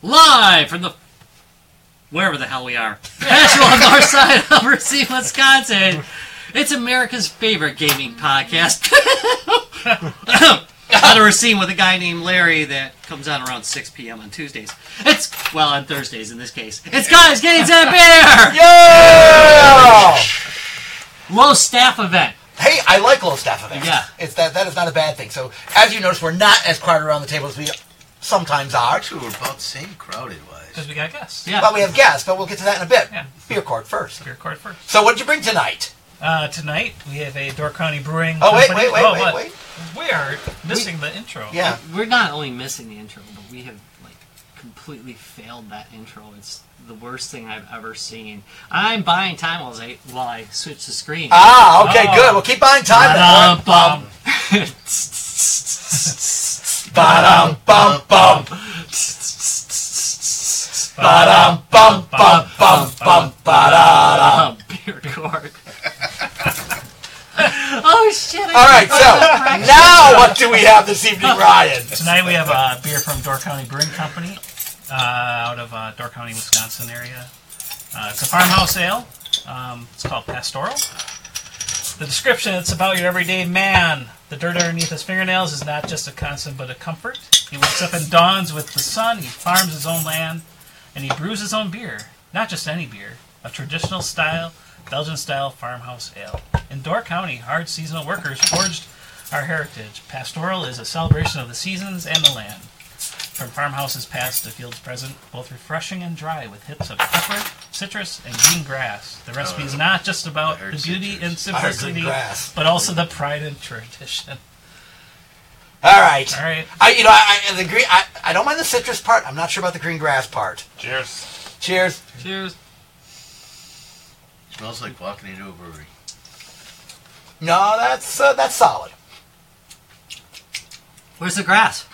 Live from the... wherever the hell we are. Asheville, north side of Racine, Wisconsin. It's America's favorite gaming podcast. Out of Racine with a guy named Larry that comes out around 6 p.m. on Tuesdays. On Thursdays in this case. It's Guys, Games, and Beer! Yeah! Low staff event. Hey, I like low staff events. Yeah. That is not a bad thing. So, as you notice, we're not as crowded around the table as we sometimes are. Actually, we're about the same crowded-wise. Because we got guests. Yeah. Well, we have guests, but we'll get to that in a bit. Yeah. Beer court first. Beer court first. So, what did you bring tonight? Tonight, we have a Door County Brewing Oh, wait, company. wait. We are missing the intro. Yeah. We're not only missing the intro, but we have completely failed that intro. It's the worst thing I've ever seen. I'm buying time while I switch the screen. Ah, okay, good. We'll keep buying time. Ba-dum-bum. Ba-dum, bum, bum. Ba-dum, bum, bum, bum, bum, ba-da-dum. Beer court. Oh, shit. All right, so now what do we have this evening, Ryan? Tonight we have a beer from Door County Brewing Company out of Door County, Wisconsin area. It's a farmhouse ale. It's called Pastoral. The description, it's about your everyday man. The dirt underneath his fingernails is not just a constant but a comfort. He wakes up and dawns with the sun. He farms his own land. And he brews his own beer. Not just any beer. A traditional style, Belgian-style farmhouse ale. In Door County, hard seasonal workers forged our heritage. Pastoral is a celebration of the seasons and the land. From farmhouses past to fields present, both refreshing and dry, with hits of pepper, citrus, and green grass. The recipe is not just about the beauty and simplicity, but also the pride and tradition. All right. All right. I agree. I don't mind the citrus part. I'm not sure about the green grass part. Cheers. Cheers. Cheers. Smells like walking into a brewery. No, that's solid. Where's the grass?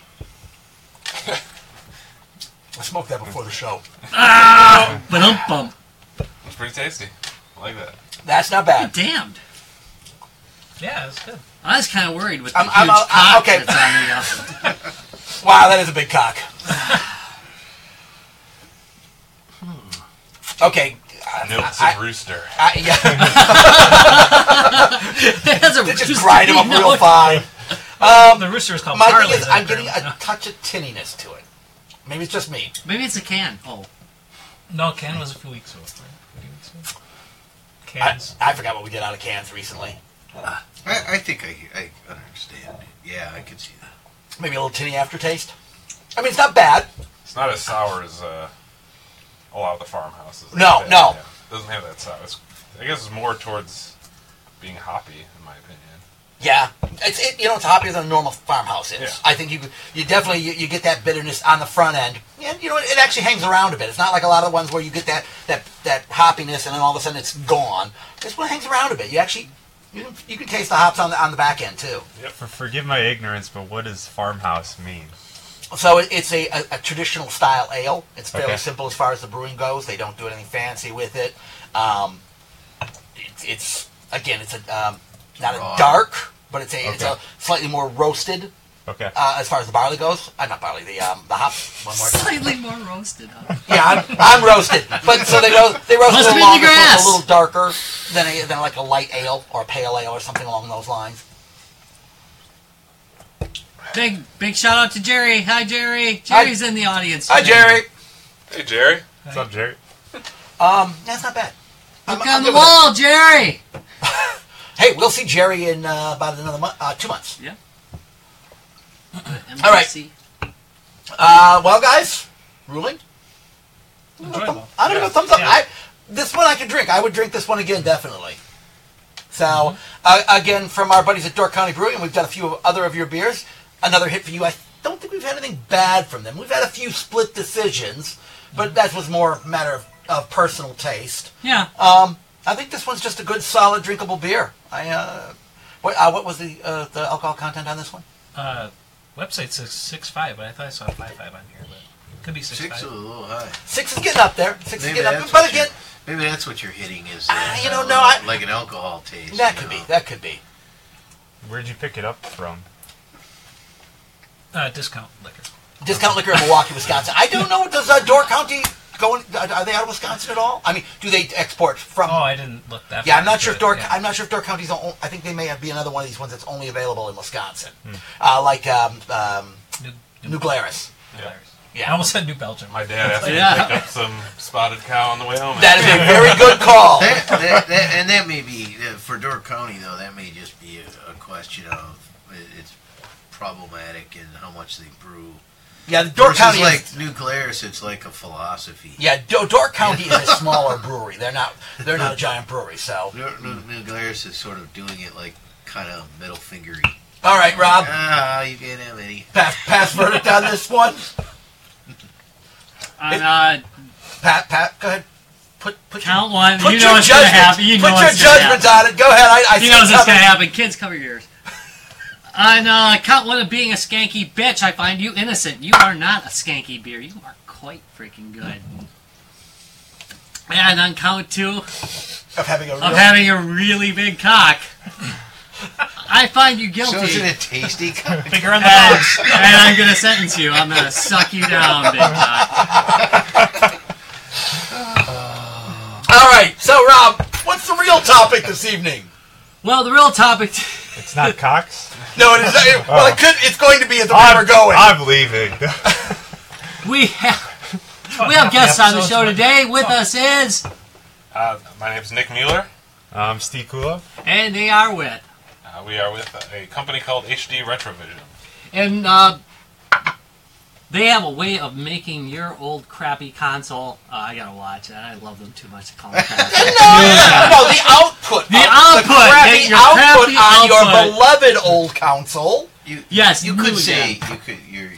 I smoked that before the show. Ba-dum-bum. It's pretty tasty. I like that. That's not bad. Damned. Yeah, it's good. I was kind of worried with the I'm huge cock okay. that's on the... Wow, that is a big cock. Okay. Notes of rooster. Yeah. It has a They just rooster grind them up note. real fine. The rooster is called My Parley. thing is, I'm getting a touch of tinniness to it. Maybe it's just me. Maybe it's a can. Oh. No, Ken was a few weeks ago. Right? A few weeks ago. Cans. I forgot what we did out of cans recently. I think I understand. Yeah, I could see that. Maybe a little tinny aftertaste. I mean, it's not bad. It's not as sour as a lot of the farmhouses. No. Yeah, it doesn't have that sour. I guess it's more towards being hoppy, in my opinion. Yeah, it's hoppier than a normal farmhouse is. Yeah. I think you definitely you get that bitterness on the front end, and it actually hangs around a bit. It's not like a lot of the ones where you get that hoppiness and then all of a sudden it's gone. This one hangs around a bit. You actually you can taste the hops on the back end too. Yep. Forgive my ignorance, but what does farmhouse mean? So it's a traditional style ale. It's fairly Okay. simple as far as the brewing goes. They don't do anything fancy with it. It's not a dark, but it's a slightly more roasted. Okay. As far as the barley goes, not barley. The hops. One more time. Slightly more roasted, huh? Yeah, I'm roasted. But so they roast Must a have little been the longer, so it's grass. a little darker than like a light ale or a pale ale or something along those lines. Big shout out to Jerry. Hi, Jerry. Jerry's in the audience. Hi, today. Jerry. Hey, Jerry. What's up, Jerry? That's not bad. Look I'm on the good with wall, Jerry. it. Hey, we'll see Jerry in about another 2 months. Yeah. All right. MPC. Well, guys, ruling. Enjoyable. I'm gonna go thumbs up. Yeah. This one I could drink. I would drink this one again, definitely. So, again, from our buddies at Door County Brewing, we've done a few other of your beers. Another hit for you. I don't think we've had anything bad from them. We've had a few split decisions, but that was more a matter of personal taste. Yeah. I think this one's just a good, solid, drinkable beer. What was the alcohol content on this one? Website says 6.5, but I thought I saw 5.5 on here, but it could be 6.5. 6 is a little high. 6 is getting up there. 6 is Maybe getting up that's there. But what again, maybe that's what you're hitting is like an alcohol taste. that could be. That could be. Where'd you pick it up from? Discount liquor. Discount Liquor in Milwaukee, Wisconsin. I don't know. Does Door County go? Are they out of Wisconsin at all? I mean, do they export from? Oh, I didn't look that. Yeah, far I'm not sure if into Door. it, yeah. I'm not sure if Door County's. I think they may be another one of these ones that's only available in Wisconsin, New Glarus. I almost said New Belgium. My dad asked me Yeah. to pick up some spotted cow on the way home. That is a very good call. That may be, for Door County, though, that may just be a question of it's problematic and how much they brew. Yeah, the Door Versus County like is. New Glarus, it's like a philosophy. Yeah, Door County is a smaller brewery. They're not a giant brewery. So, New Glarus is sort of doing it like kind of middle fingery. all right, Rob, You can't have any. pass verdict on this one. On Pat, go ahead. Put count one. Put You your know what's going to judgment. happen. You Put know your what's gonna judgments happen. on it. Go ahead. I You see know it what's going to coming. happen. Kids, cover your ears. On count one of being a skanky bitch, I find you innocent. You are not a skanky beer. You are quite freaking good. And on count two Of having a real. of having a really big cock, I find you So is guilty. it a tasty cock? Finger on the nose. And I'm going to sentence you. I'm going to suck you down, big cock. All right. So, Rob, what's the real topic this evening? Well, the real topic... It's not Cox. No, it is. Well, it could. It's going to be at the way we're going. I'm leaving. We have guests on the show today. With us is... My name's Nick Mueller. I'm Steve Kula. And they are with... We are with a company called HD Retrovision. And they have a way of making your old crappy console. I gotta watch it. I love them too much to call it crappy. No, the output. The output, crappy your output crappy on your output. beloved old console. Yes, You really could say good. you could your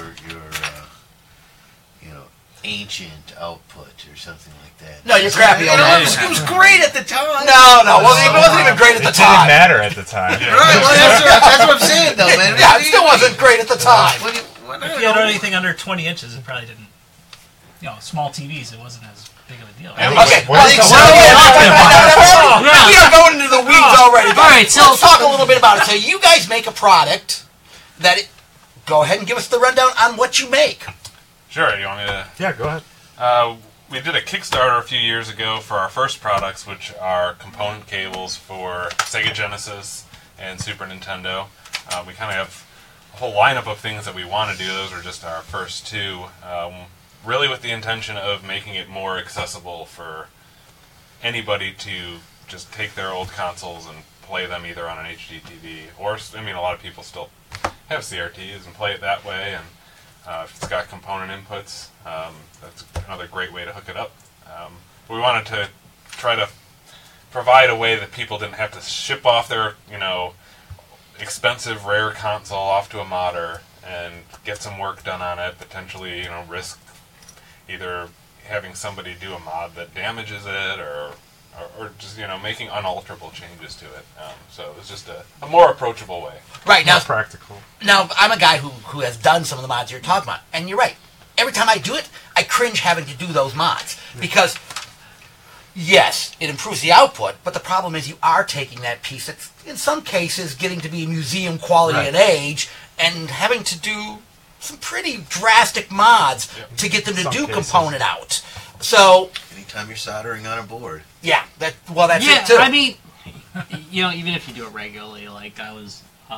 ancient output or something like that. No, you're crappy. You know, old it was great at the time. No, well, it wasn't even great at It the didn't time. matter at the time. Right, well, that's what I'm saying, though, man. Yeah, it still wasn't great at the time. If you had anything under 20 inches, it probably didn't. You know, small TVs, it wasn't as big of a deal. Yeah, Okay, What is we are going into the weeds already. All right, so- let's talk a little bit about it. So you guys make a product that. Go ahead and give us the rundown on what you make. Sure, you want me to... Yeah, go ahead. We did a Kickstarter a few years ago for our first products, which are component cables for Sega Genesis and Super Nintendo. We kind of have a whole lineup of things that we want to do. Those are just our first two. Really with the intention of making it more accessible for anybody to just take their old consoles and play them either on an HD TV or, I mean, a lot of people still have CRTs and play it that way, and if it's got component inputs, that's another great way to hook it up. We wanted to try to provide a way that people didn't have to ship off their, expensive, rare console off to a modder and get some work done on it, potentially, risk either having somebody do a mod that damages it or just, making unalterable changes to it. So it's just a more approachable way. Right now, More practical. Now, I'm a guy who has done some of the mods you're talking about, and you're right. Every time I do it, I cringe having to do those mods because, yes, it improves the output, but the problem is you are taking that piece that's, in some cases, getting to be museum quality Right. and age, and having to do some pretty drastic mods to get them to Some do cases. component out. So, Anytime you're soldering on a board. yeah, that's Yeah, it too. I mean, even if you do it regularly, like I was,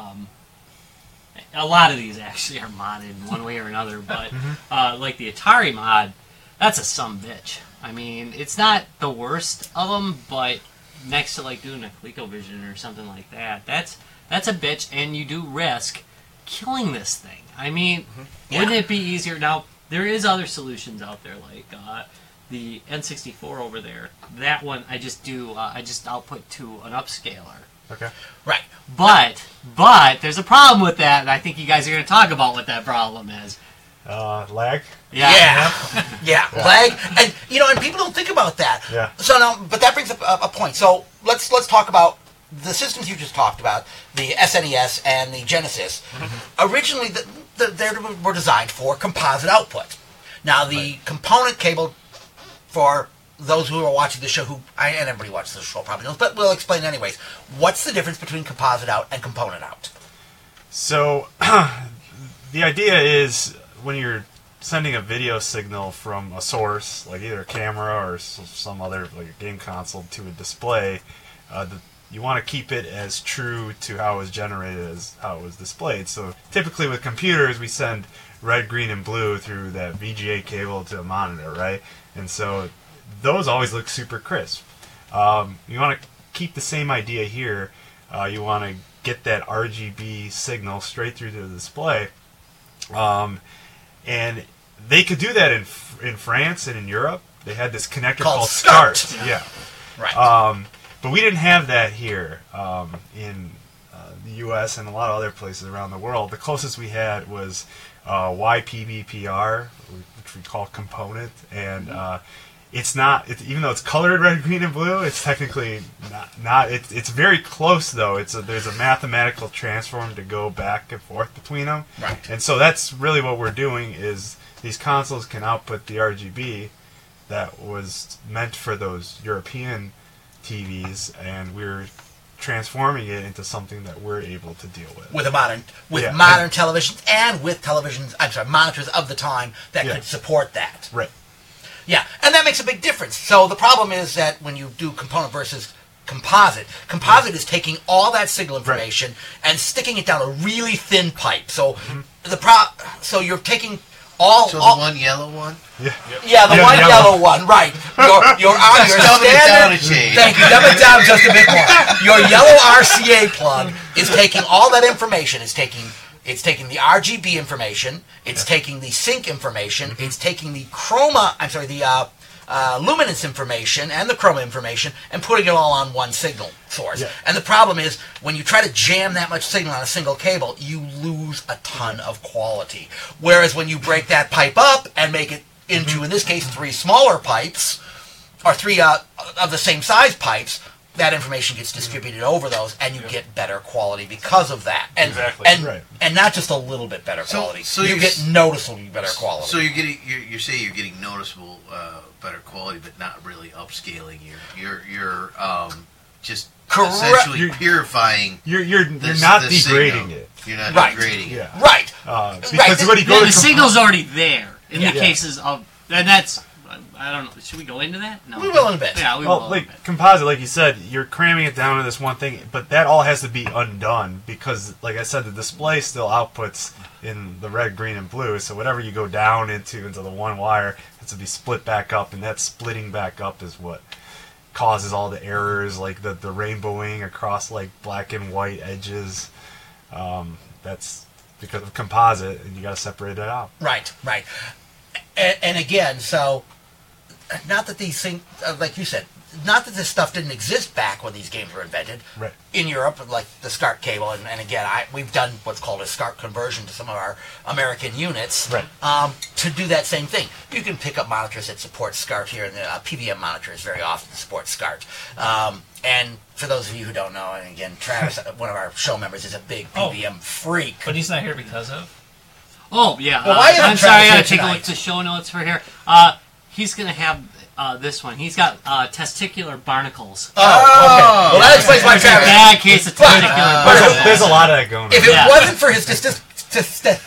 a lot of these actually are modded in one way or another, but like the Atari mod, that's a sumbitch. I mean, it's not the worst of them, but next to like doing a ColecoVision or something like that, that's a bitch, and you do risk killing this thing. I mean, wouldn't it be easier? Now, there is other solutions out there, like the N64 over there. That one, I just output to an upscaler. Okay. right. But there's a problem with that, and I think you guys are going to talk about what that problem is. Lag? Yeah. Lag, and and people don't think about that. Yeah. So now, but that brings up a point. So let's talk about the systems you just talked about, the SNES and the Genesis. Originally, they were designed for composite output. Now, the component cable, for those who are watching the show, and everybody watches the show probably knows, but we'll explain anyways. What's the difference between composite out and component out? So, the idea is when you're sending a video signal from a source, like either a camera or some other, like a game console, to a display, you want to keep it as true to how it was generated as how it was displayed. So typically with computers, we send red, green, and blue through that VGA cable to a monitor, right? And so those always look super crisp. You want to keep the same idea here. You want to get that RGB signal straight through to the display. And they could do that in France and in Europe. They had this connector called SCART. Yeah. Right. But we didn't have that here in the U.S. and a lot of other places around the world. The closest we had was YPBPR, which we call component, and it's not. Even though it's colored red, green, and blue, it's technically not. It's very close though. There's a mathematical transform to go back and forth between them, Right. and so that's really what we're doing. Is these consoles can output the RGB that was meant for those European TVs, and we're transforming it into something that we're able to deal with. With modern televisions and with monitors of the time that could support that. Right. Yeah, and that makes a big difference. So the problem is that when you do component versus composite is taking all that signal information and sticking it down a really thin pipe. So so you're taking all the one yellow one? Yeah, the one yellow one, right. Your Dumb it down a standard. shade. Thank you. Dumb it down just a bit more. Your yellow RCA plug is taking all that information. It's taking the RGB information. It's taking the sync information. It's taking the luminance information and the chroma information and putting it all on one signal source. Yeah. And the problem is when you try to jam that much signal on a single cable, you lose a ton of quality. Whereas when you break that pipe up and make it into, in this case, 3 smaller pipes, or 3 of the same size pipes, that information gets distributed over those, and you get better quality because of that. And, and not just a little bit better quality. So you get noticeably better quality. So you're saying you're getting noticeable better quality, but not really upscaling. You're just essentially purifying. You're not degrading it. You're not degrading it. Yeah. Right. Because when you go the signal's already there in the cases of, and that's. I don't know. Should we go into that? No. We will in a bit. Yeah, we will. Like composite, like you said, you're cramming it down to this one thing, but that all has to be undone because, like I said, the display still outputs in the red, green, and blue. So whatever you go down into the one wire has to be split back up, and that splitting back up is what causes all the errors, like the rainbowing across like black and white edges. That's because of composite, and you got to separate it out. Right. And again, so. Not that these things, like you said, not that this stuff didn't exist back when these games were invented. Right. In Europe, like the SCART cable, and again, we've done what's called a SCART conversion to some of our American units to do that same thing. You can pick up monitors that support SCART here, and the PVM monitors very often support SCART. And for those of you who don't know, and again, Travis, one of our show members, is a big PVM freak. But he's not here because of? Oh, yeah. Well, why isn't I'm sorry, I Travis gotta here take a look tonight? at the show notes for here. He's going to have this one. He's got testicular barnacles. Oh, okay. Well, that explains why Travis. Bad case of testicular barnacles. There's a lot of that going on. If it wasn't for his testicular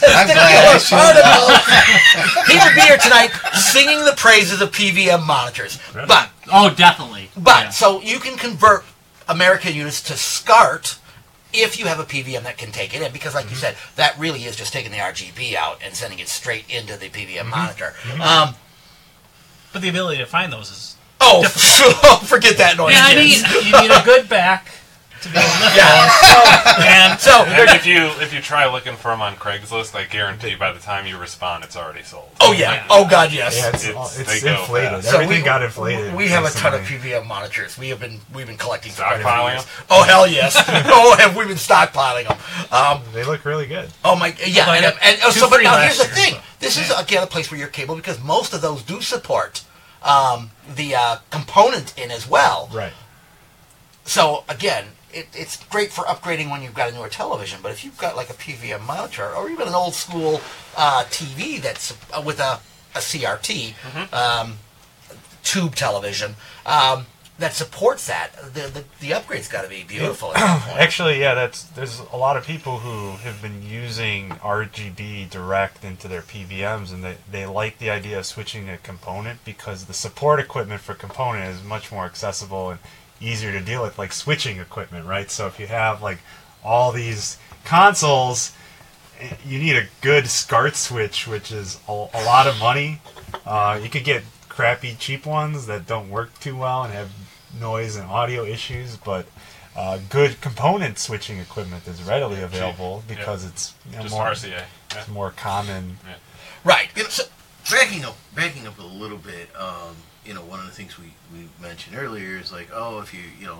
barnacles, he would be here tonight singing the praises of PVM monitors. But Definitely. so you can convert American units to SCART if you have a PVM that can take it in, because like you said, that really is just taking the RGB out and sending it straight into the PVM monitor. But the ability to find those is forget that noise. Yeah, you need a good back to be able to lift those. And if you try looking for them on Craigslist, I guarantee by the time you respond, it's already sold. Oh yeah. Oh god, yes. Yeah, it's inflated. So Everything got inflated. We have a ton of PVM monitors. We've been collecting for quite a few Stockpiling years. them? Oh hell yes. Have we been stockpiling them? They look really good. Oh my, yeah. Well, But now here's the thing. This is again a place where your cable, because most of those do support the component in as well. Right. So again, it's great for upgrading when you've got a newer television. But if you've got like a PVM monitor or even an old school TV that's with a CRT tube television, that supports that. The upgrade's got to be beautiful. At that point. Actually, yeah, there's a lot of people who have been using RGB direct into their PVMs, and they like the idea of switching a component because the support equipment for component is much more accessible and easier to deal with, like switching equipment, right? So if you have like all these consoles, you need a good SCART switch, which is a lot of money. You could get crappy, cheap ones that don't work too well and have noise and audio issues, but good component switching equipment is readily available because it's just more RCA. Yeah. it's more common. Yeah. Right. You know, so backing up a little bit, one of the things we mentioned earlier is like, oh, if you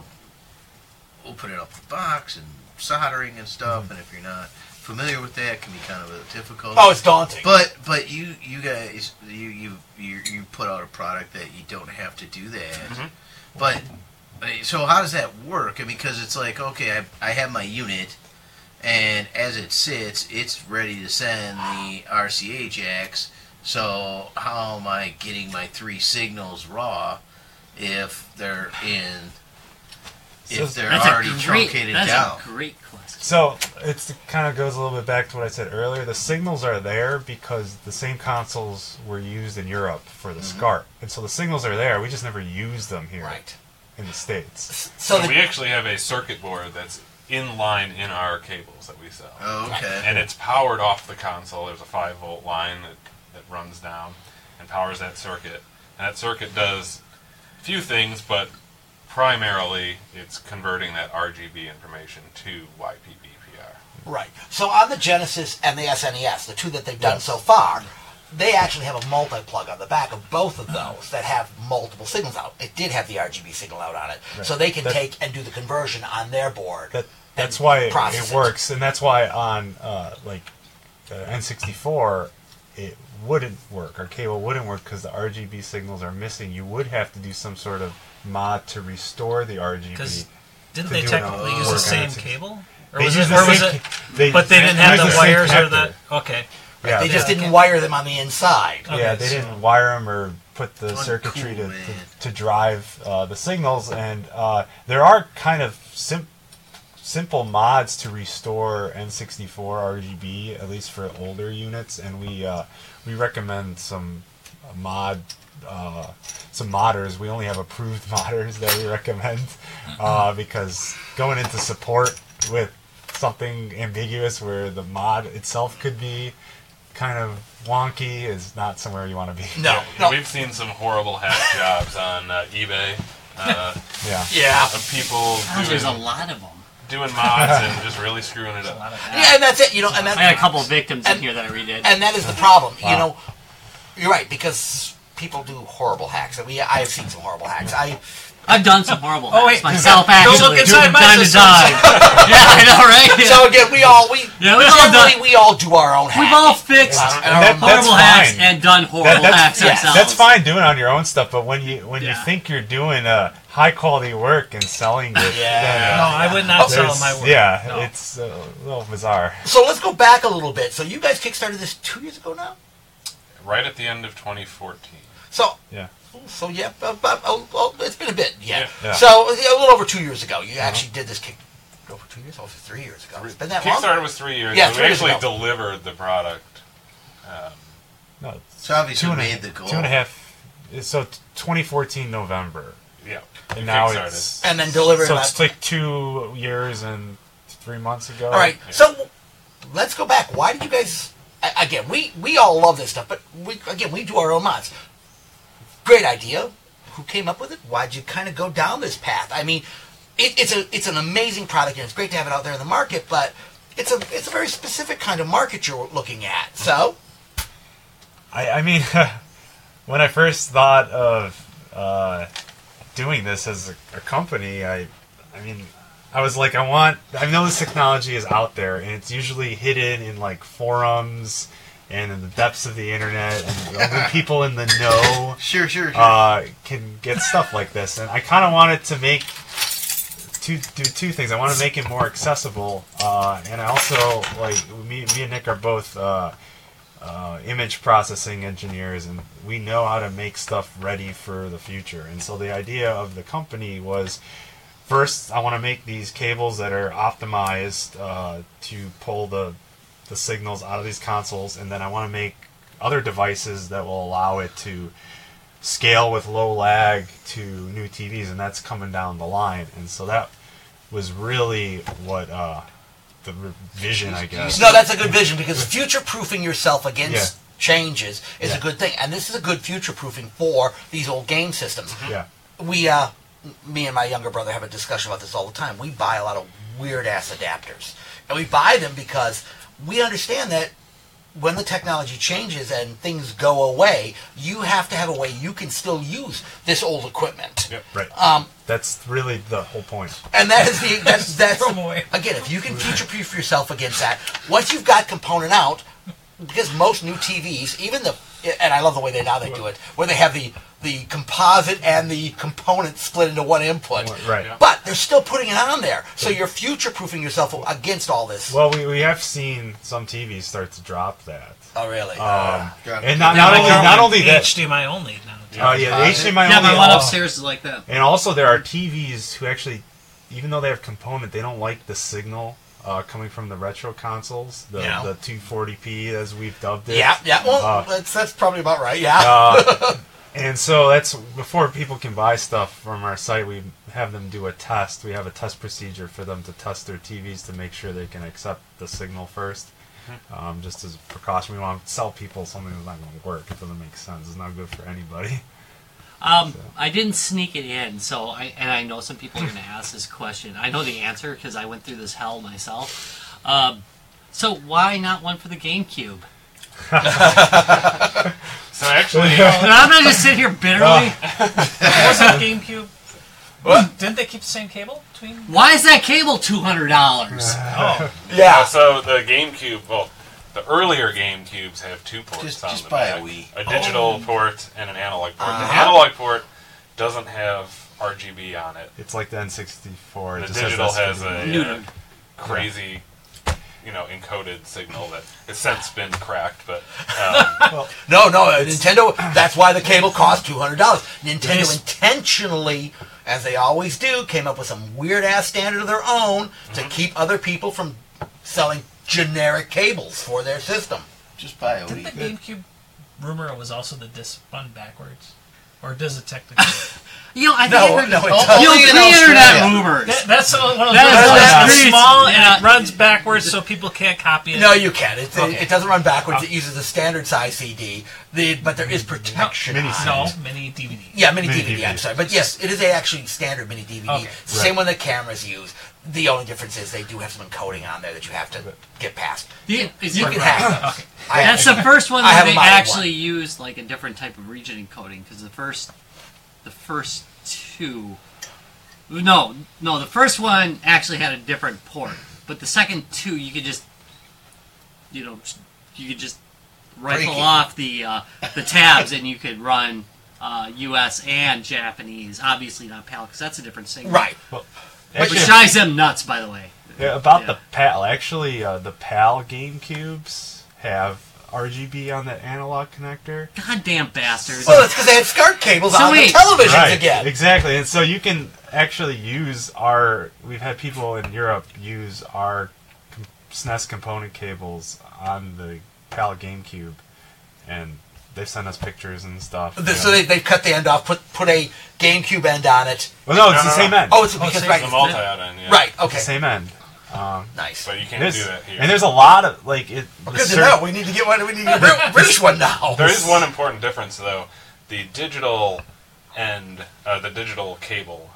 open it up the box and soldering and stuff, and if you're not familiar with that, it can be kind of a difficult. Oh, it's daunting. But you guys you put out a product that you don't have to do that. But so how does that work? Because it's like, okay, I have my unit, and as it sits, it's ready to send the RCA jacks. So how am I getting my 3 signals raw if they're in? If they're already truncated down. That's a great question. So it kind of goes a little bit back to what I said earlier. The signals are there because the same consoles were used in Europe for the SCART, and so the signals are there. We just never use them here in the States. So we actually have a circuit board that's in line in our cables that we sell. Oh, okay. And it's powered off the console. There's a 5-volt line that runs down and powers that circuit. And that circuit does a few things, but primarily it's converting that RGB information to YPBPR. Right. So on the Genesis and the SNES, the two that they've done so far, they actually have a multi-plug on the back of both of those that have multiple signals out. It did have the RGB signal out on it. Right. So they can take and do the conversion on their board. That's why process it works, and that's why on N64 it wouldn't work. Our cable wouldn't work because the RGB signals are missing. You would have to do some sort of mod to restore the RGB. Because didn't to they do it technically on use the work same on it. cable? Or They was use it? the Or was same it? ca- But they didn't have use the same wires or connector. the. Okay. Yeah. They just Yeah. didn't wire them on the inside. Okay, Yeah, they so- didn't wire them or put the Uncool, circuitry man. to drive the signals, and there are kind of simple mods to restore N64 RGB, at least for older units, and we recommend some modders. We only have approved modders that we recommend because going into support with something ambiguous where the mod itself could be kind of wonky is not somewhere you want to be. No. We've seen some horrible hack jobs on eBay. Yeah. Yeah. Of people Gosh, there's a lot of them. doing mods and just really screwing it A up. lot of that. Yeah, and that's it. And that, I had a couple of victims in and- here that I redid. And that is the problem. Wow. You're right, because people do horrible hacks. I have seen some horrible hacks. I've done some horrible Oh, hacks wait. myself, Don't actually. look inside from my time to system. time. Yeah, I know, right? Yeah. So again, we all do our own hacks. We've all fixed And that's horrible hacks fine. and done horrible hacks yes, ourselves. That's fine doing it on your own stuff, but when you Yeah. think you're doing high quality work and selling it, Yeah. No, I would not sell there's- my work. Yeah, No. it's a little bizarre. So let's go back a little bit. So you guys kickstarted this 2 years ago now. Right at the end of 2014. So Yeah. it's been a bit, yeah. Yeah. So a little over 2 years ago, you actually did this kick. Over 2 years? Oh, 3 years ago. It's been that long. Kickstarter was 3 years. Yeah, but 3 we years actually ago. delivered the product. No, it's So obviously two and a- made the goal. 2.5. So 2014 November, Yeah. and we now kickstarted. it's And then delivered. so it's like 2 years and 3 months ago. All right. So let's go back. Why did you guys? Again, we all love this stuff, but we do our own mods. Great idea. Who came up with it? Why'd you kind of go down this path? I mean, it's an amazing product, and it's great to have it out there in the market, but it's a very specific kind of market you're looking at. So I mean, when I first thought of doing this as a company, I was like, I know this technology is out there, and it's usually hidden in like forums and in the depths of the internet, and only people in the know Sure. can get stuff like this. And I kind of wanted to do two things. I want to make it more accessible, and I also, like, me and Nick are both image processing engineers, and we know how to make stuff ready for the future. And so the idea of the company was, first, I want to make these cables that are optimized to pull the signals out of these consoles, and then I want to make other devices that will allow it to scale with low lag to new TVs, and that's coming down the line. And so that was really what the vision, I guess. No, that's a good vision, because future-proofing yourself against changes is a good thing, and this is a good future-proofing for these old game systems. Yeah. We, me and my younger brother have a discussion about this all the time. We buy a lot of weird-ass adapters, and we buy them because we understand that when the technology changes and things go away, you have to have a way you can still use this old equipment. Yep. Right. That's really the whole point. And that is that's Throw 'em away. again, if you can future-proof yourself against that, once you've got component out, because most new TVs, even and I love the way they do it, where they have the composite and the component split into one input. Right. Yeah. But they're still putting it on there, so you're future-proofing yourself against all this. Well, we have seen some TVs start to drop that. Oh, really? And not only that. HDMI only now. Oh yeah, the HDMI Yeah, only. my one upstairs is like that. And also, there are TVs who actually, even though they have component, they don't like the signal coming from the retro consoles, the 240p as we've dubbed it. Yeah. Well, that's probably about right. Yeah. And so that's before people can buy stuff from our site. We have them do a test. We have a test procedure for them to test their TVs to make sure they can accept the signal first. Just as a precaution, we want to sell people something that's not going to work. It doesn't make sense. It's not good for anybody. I didn't sneak it in, so I know some people are going to ask this question. I know the answer because I went through this hell myself. So why not one for the GameCube? So actually, And I'm not just sit here bitterly. Wasn't GameCube? What? Didn't they keep the same cable between? Why is that cable $200? Oh, Yeah. so the GameCube, well, the earlier GameCubes have two ports on Just the buy back. a Wii. A digital port and an analog port. The analog port doesn't have RGB on it. It's like the N64. It The just digital has has a Neutered. crazy, encoded signal that has since been cracked, but No, Nintendo. That's why the cable cost $200. Nintendo intentionally, as they always do, came up with some weird ass standard of their own to keep other people from selling generic cables for their system. Just buy a didn't the Wii. GameCube rumor it was also the disc spun backwards, or does it technically? I No, think no, it you doesn't. Only in pre-internet Australia. rumors. That's one of those That is ones that's streets. small Yeah. and it runs backwards so people can't copy it. No, you can't. Okay. It doesn't run backwards. It uses a standard size CD. But there is protection. Mini on it. No, mini DVD. Yeah, mini Mini DVD. I'm DVD. sorry, but yes, it is a actually standard mini DVD. Okay. Same one that cameras use. The only difference is they do have some encoding on there that you have to get past. You You can have those. I That's the first one I where have a they mild actually used like a different type of region encoding because the first two. No, the first one actually had a different port, but the second two you could just, rifle Break it. off the tabs and you could run U.S. and Japanese. Obviously not PAL because that's a different signal. Right. Which drives them nuts, by the way. Yeah, about Yeah. the PAL, actually, the PAL GameCubes have RGB on that analog connector. Goddamn bastards. Well, it's because they had SCART cables So on wait. the televisions again. Exactly. And so you can actually use we've had people in Europe use our SNES component cables on the PAL GameCube, and they've sent us pictures and stuff. So they've cut the end off, put a GameCube end on it. Well, no, it's No, the no, same no. end. Oh, it's because same. right, the multi-out end, yeah. right. It's Okay, the same end. nice. But you can't There's, do that here. and there's a lot of, like, it... the Good to cer- know. We need to get one. We need to get a British one now. There is one important difference, though. The digital end, the digital cable,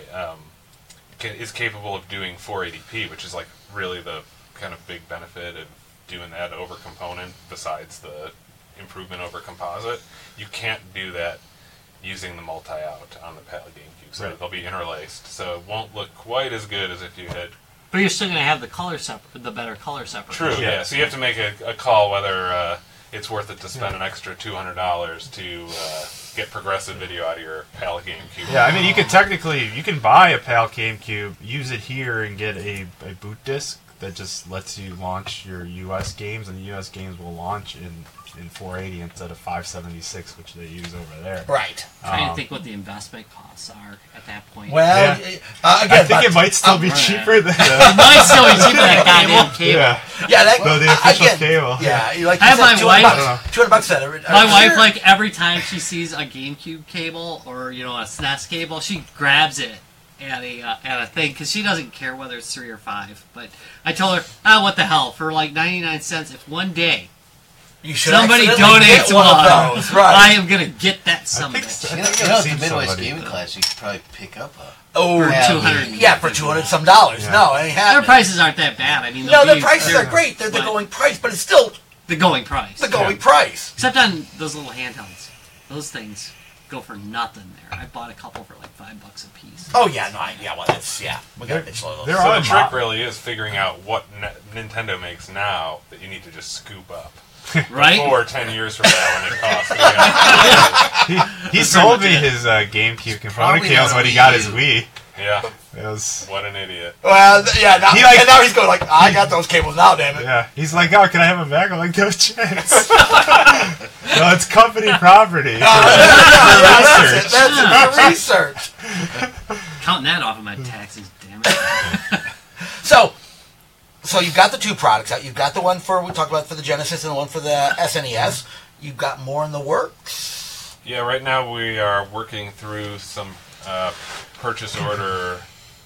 is capable of doing 480p, which is like really the kind of big benefit of doing that over component. Besides the improvement over composite, you can't do that using the multi-out on the PAL GameCube, so Right. they'll be interlaced. So it won't look quite as good as if you had. But you're still going to have the better color separation. True, yeah. So you have to make a call whether it's worth it to spend an extra $200 to get progressive video out of your PAL GameCube. Yeah, I mean, you can buy a PAL GameCube, use it here, and get a boot disc that just lets you launch your US games, and the US games will launch in 480 instead of 576, which they use over there. Right. Trying to think what the investment costs are at that point. Well, Yeah. again, I think it might still be right. cheaper than It might still be cheaper than that goddamn cable. yeah. yeah, that, No, the official again, cable. Yeah, you like I you have said, my 200 wife- bucks. 200 bucks at it. My wife, like, every time she sees a GameCube cable or, you know, a SNES cable, she grabs it at a thing, because she doesn't care whether it's 3 or 5. But I told her, what the hell, for like 99 cents, if one day you should somebody accidentally donates get one of those. Right. I am going to get that think bitch. so. You I know, think I've at seen the Midwest somebody. Gaming Class, you could probably pick up a. Oh, Yeah. 200. yeah, for $200 some dollars. Yeah. No, it ain't Their happening. prices aren't that bad. I mean, No, they'll their be- prices they're are great. They're the but- going price, but it's still the going price. the going price. Except on those little handhelds. Those things go for nothing there. I bought a couple for like $5 a piece. Oh yeah, no, well that's we got a bitch load of There those. are So the trick mo- really is figuring out what Nintendo makes now that you need to just scoop up. Right? Or 10 years from now when it costs $300. He sold me his GameCube component Probably cables not when he Wii got U. his Wii. Yeah, It was, what an idiot. Well, yeah, now, He, like- and now he's going like, I got those cables now, damn it. yeah. He's like, oh, can I have it back? I'm like, no chance. No, it's company property. That's it. Yeah. That's research. Counting that off of my taxes, damn it. So you've got the two products out. You've got the one we talked about for the Genesis and the one for the SNES. You've got more in the works. Yeah, right now we are working through some purchase order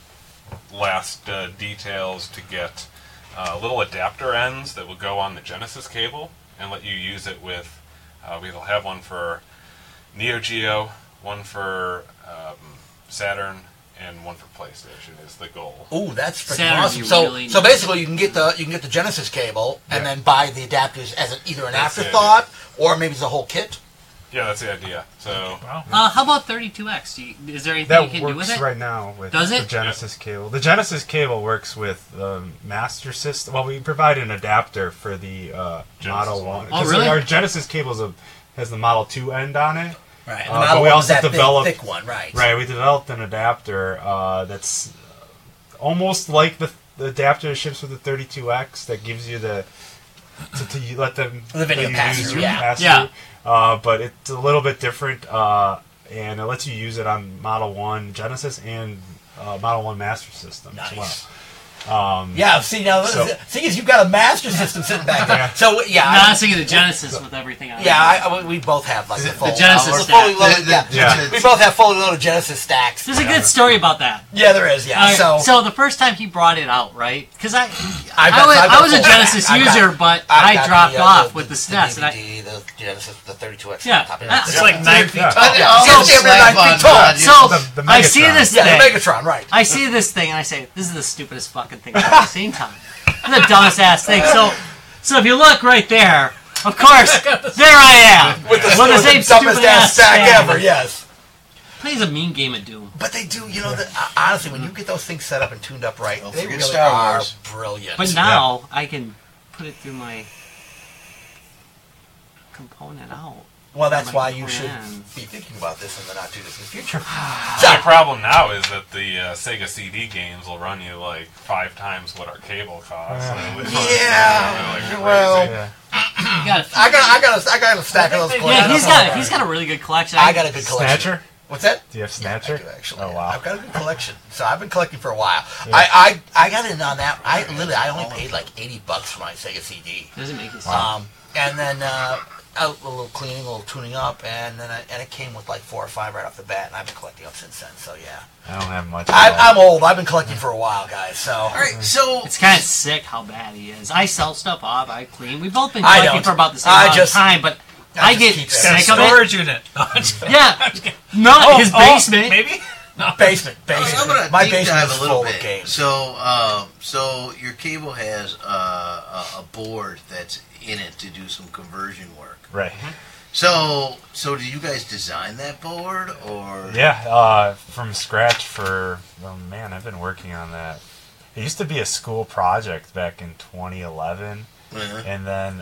last details to get little adapter ends that will go on the Genesis cable and let you use it with, we'll have one for Neo Geo, one for Saturn, and one for PlayStation is the goal. Ooh, that's freaking Saturn, awesome. you So, really so need- basically, you can get the Genesis cable and Yeah. then buy the adapters as either an That's the afterthought or maybe it's a whole kit. Yeah, that's the idea. So Wow. How about 32X? Is there anything That you can do with works it? right now with Does the it? Genesis cable. The Genesis cable works with the Master System. Well, we provide an adapter for the Model 1. one. Oh, 'Cause really? Our Genesis cable has the Model 2 end on it. Right. but we also developed thick one, right? Right, we developed an adapter that's almost like the adapter that ships with the 32X that gives you to let them The video let you pass use through, your yeah. pass Yeah. through. But it's a little bit different, and it lets you use it on Model 1 Genesis and Model 1 Master System as Nice. well. Yeah, see now, So- see as you've got a Master System sitting back there. Yeah. So yeah, No, I was thinking the Genesis with everything on it. we both have like the full Genesis we're stack. fully loaded. Yeah. We both have fully loaded Genesis stacks. There's a good story about that. Yeah, there is. Yeah, So the first time he brought it out, right? Because I I've was got a full Genesis stack. I've got- user, but I've I got dropped the, off with the SNES, and I DVD, the Genesis, the 32X. Yeah. Top of That's it. It's like 9 feet Yeah. tall. Yeah. So So, slap on God, so The I see Megatron. this Yeah, thing. the Megatron, right? I see this thing and I say, "This is the stupidest fucking thing I've ever seen." Time. This is the dumbest ass thing. So if you look right there, of course, there I am With the same dumbest stupid ass ass stack stand. ever. Yes. Plays a mean game of Doom. But they do, honestly, when you get those things set up and tuned up right, Don't they forget really Star are Wars. brilliant. But now I can put it through my component out. well, that's my why you should plan. be thinking about this in the not too distant future. the problem now is that the Sega CD games will run you like 5 times what our cable costs. Yeah. Well, Yeah. You gotta I got a stack of those. yeah, collections. he's got a really good collection. I got a good collection. Snatcher? What's that? Do you have I Snatcher? do, actually. Oh, wow. I've got a good collection. So I've been collecting for a while. Yeah. I got in on that. I only paid like $80 for my Sega CD. Doesn't make you sense. And then a little cleaning, a little tuning up, and then it came with like 4 or 5 right off the bat, and I've been collecting them since then. So yeah, I don't have much. I'm old. I've been collecting for a while, guys. So All right, so It's kind of sick how bad he is. I sell stuff off. I clean. We've both been I collecting don't. for about the same I amount just- of time, but I I just get keep it. sick of it. Storage unit. Yeah, no, his basement. Maybe? basement. I'm gonna My deep basement dive is a little full of bit. games. So your cable has a board that's in it to do some conversion work. Right. So did you guys design that board, or Yeah, from scratch man, I've been working on that. It used to be a school project back in 2011, and then,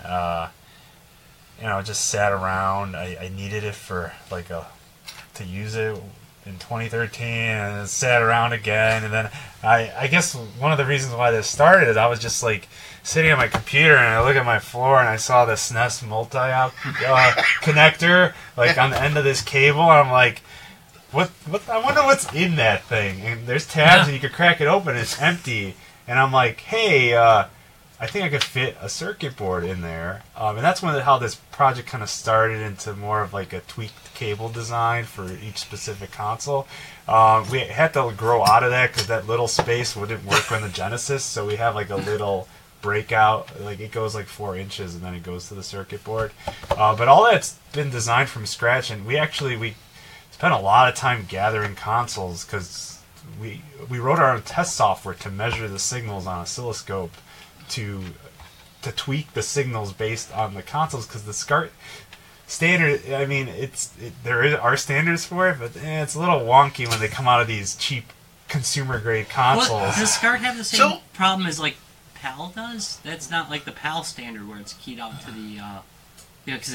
just sat around. I needed it for to use it in 2013, and it sat around again. And then I guess one of the reasons why this started is I was just like sitting at my computer and I look at my floor and I saw the SNES multi-out connector like on the end of this cable, and I'm like, what? I wonder what's in that thing. And there's tabs and you could crack it open. It's empty, and I'm like, hey. I think I could fit a circuit board in there, and that's how this project kind of started into more of like a tweaked cable design for each specific console. We had to grow out of that because that little space wouldn't work on the Genesis, so we have like a little breakout, like it goes like 4 inches and then it goes to the circuit board. But all that's been designed from scratch, and we spent a lot of time gathering consoles because we wrote our own test software to measure the signals on oscilloscope to tweak the signals based on the consoles, because the SCART standard, I mean, there are standards for it, but it's a little wonky when they come out of these cheap consumer grade consoles. Well, does SCART have the same problem as like PAL does? That's not like the PAL standard where it's keyed out to the, because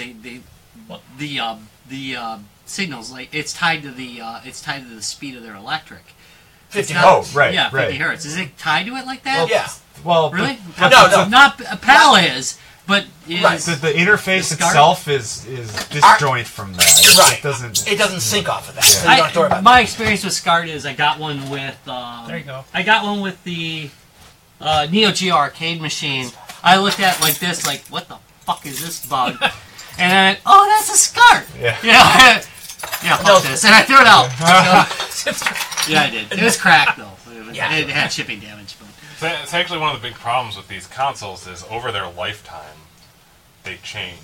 the signals, like it's tied to the speed of their electric. 50 hertz. Oh, right, yeah, 50 right. hertz. Is it tied to it like that? Well, yeah. Well, really? No. Not PAL is, but is Right. The interface the SCART? itself is disjoint from that. Right. It doesn't sync off of that. So you don't have to worry about my experience with SCART is I got one with. There you go. I got one with the Neo Geo arcade machine. I looked at it like this, like, what the fuck is this bug? And then, oh, that's a SCART. Yeah. Fuck this, and I threw it out. Yeah, I did. It was cracked though. It had shipping damage, but. It's actually one of the big problems with these consoles is over their lifetime, they change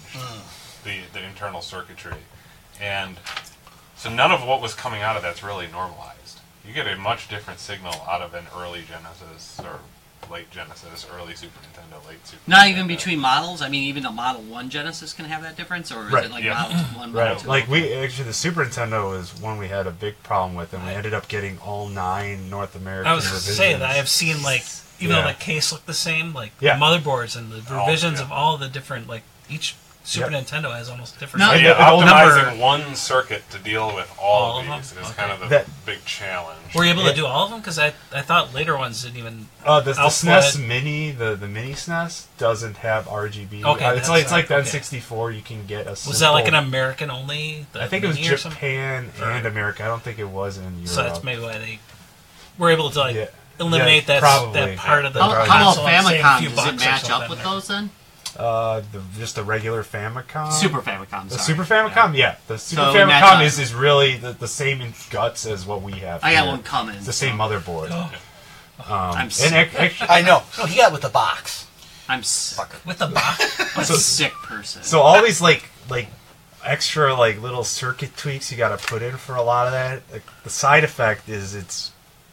the internal circuitry. And so none of what was coming out of that's really normalized. You get a much different signal out of an early Genesis or late Genesis, early Super Nintendo, late Super Not Nintendo. even between models? I mean, even the Model 1 Genesis can have that difference? Or is Right, it like yeah. Model 1, Model Right. 2? Like the Super Nintendo was one we had a big problem with, and we ended up getting all 9 North American I was going to revisions. say that I have seen, like, even though the case looked the same, like the motherboards and the revisions of all the different, like, each Super Nintendo has almost different. No. And Yeah, the old optimizing number- one circuit to deal with all of All of these them? is Okay. kind of the That- big challenge. Were you able to do all of them? Because I thought later ones didn't even. the output. SNES Mini, the Mini SNES doesn't have RGB. Okay, it's that's like the okay. N64. You can get a. Was that like an American only? I think it was Mini or something? Japan and America. I don't think it was in Europe. So that's maybe why they were able to like Yeah. eliminate Yeah, that probably. that part of the How about console and save a Famicom? few Does bucks it or match up something. with those then? Just the regular Famicom. Super Famicom, The sorry. Super Famicom, yeah. The Super So it match Famicom up. is really the same in guts as what we have. I got here. one coming. It's the same motherboard. I'm And sick. actually, I know. No, he got it with the box. I'm sick. with the box. I'm So- a sick person. so all these like extra like little circuit tweaks you got to put in for a lot of that. Like, the side effect is it's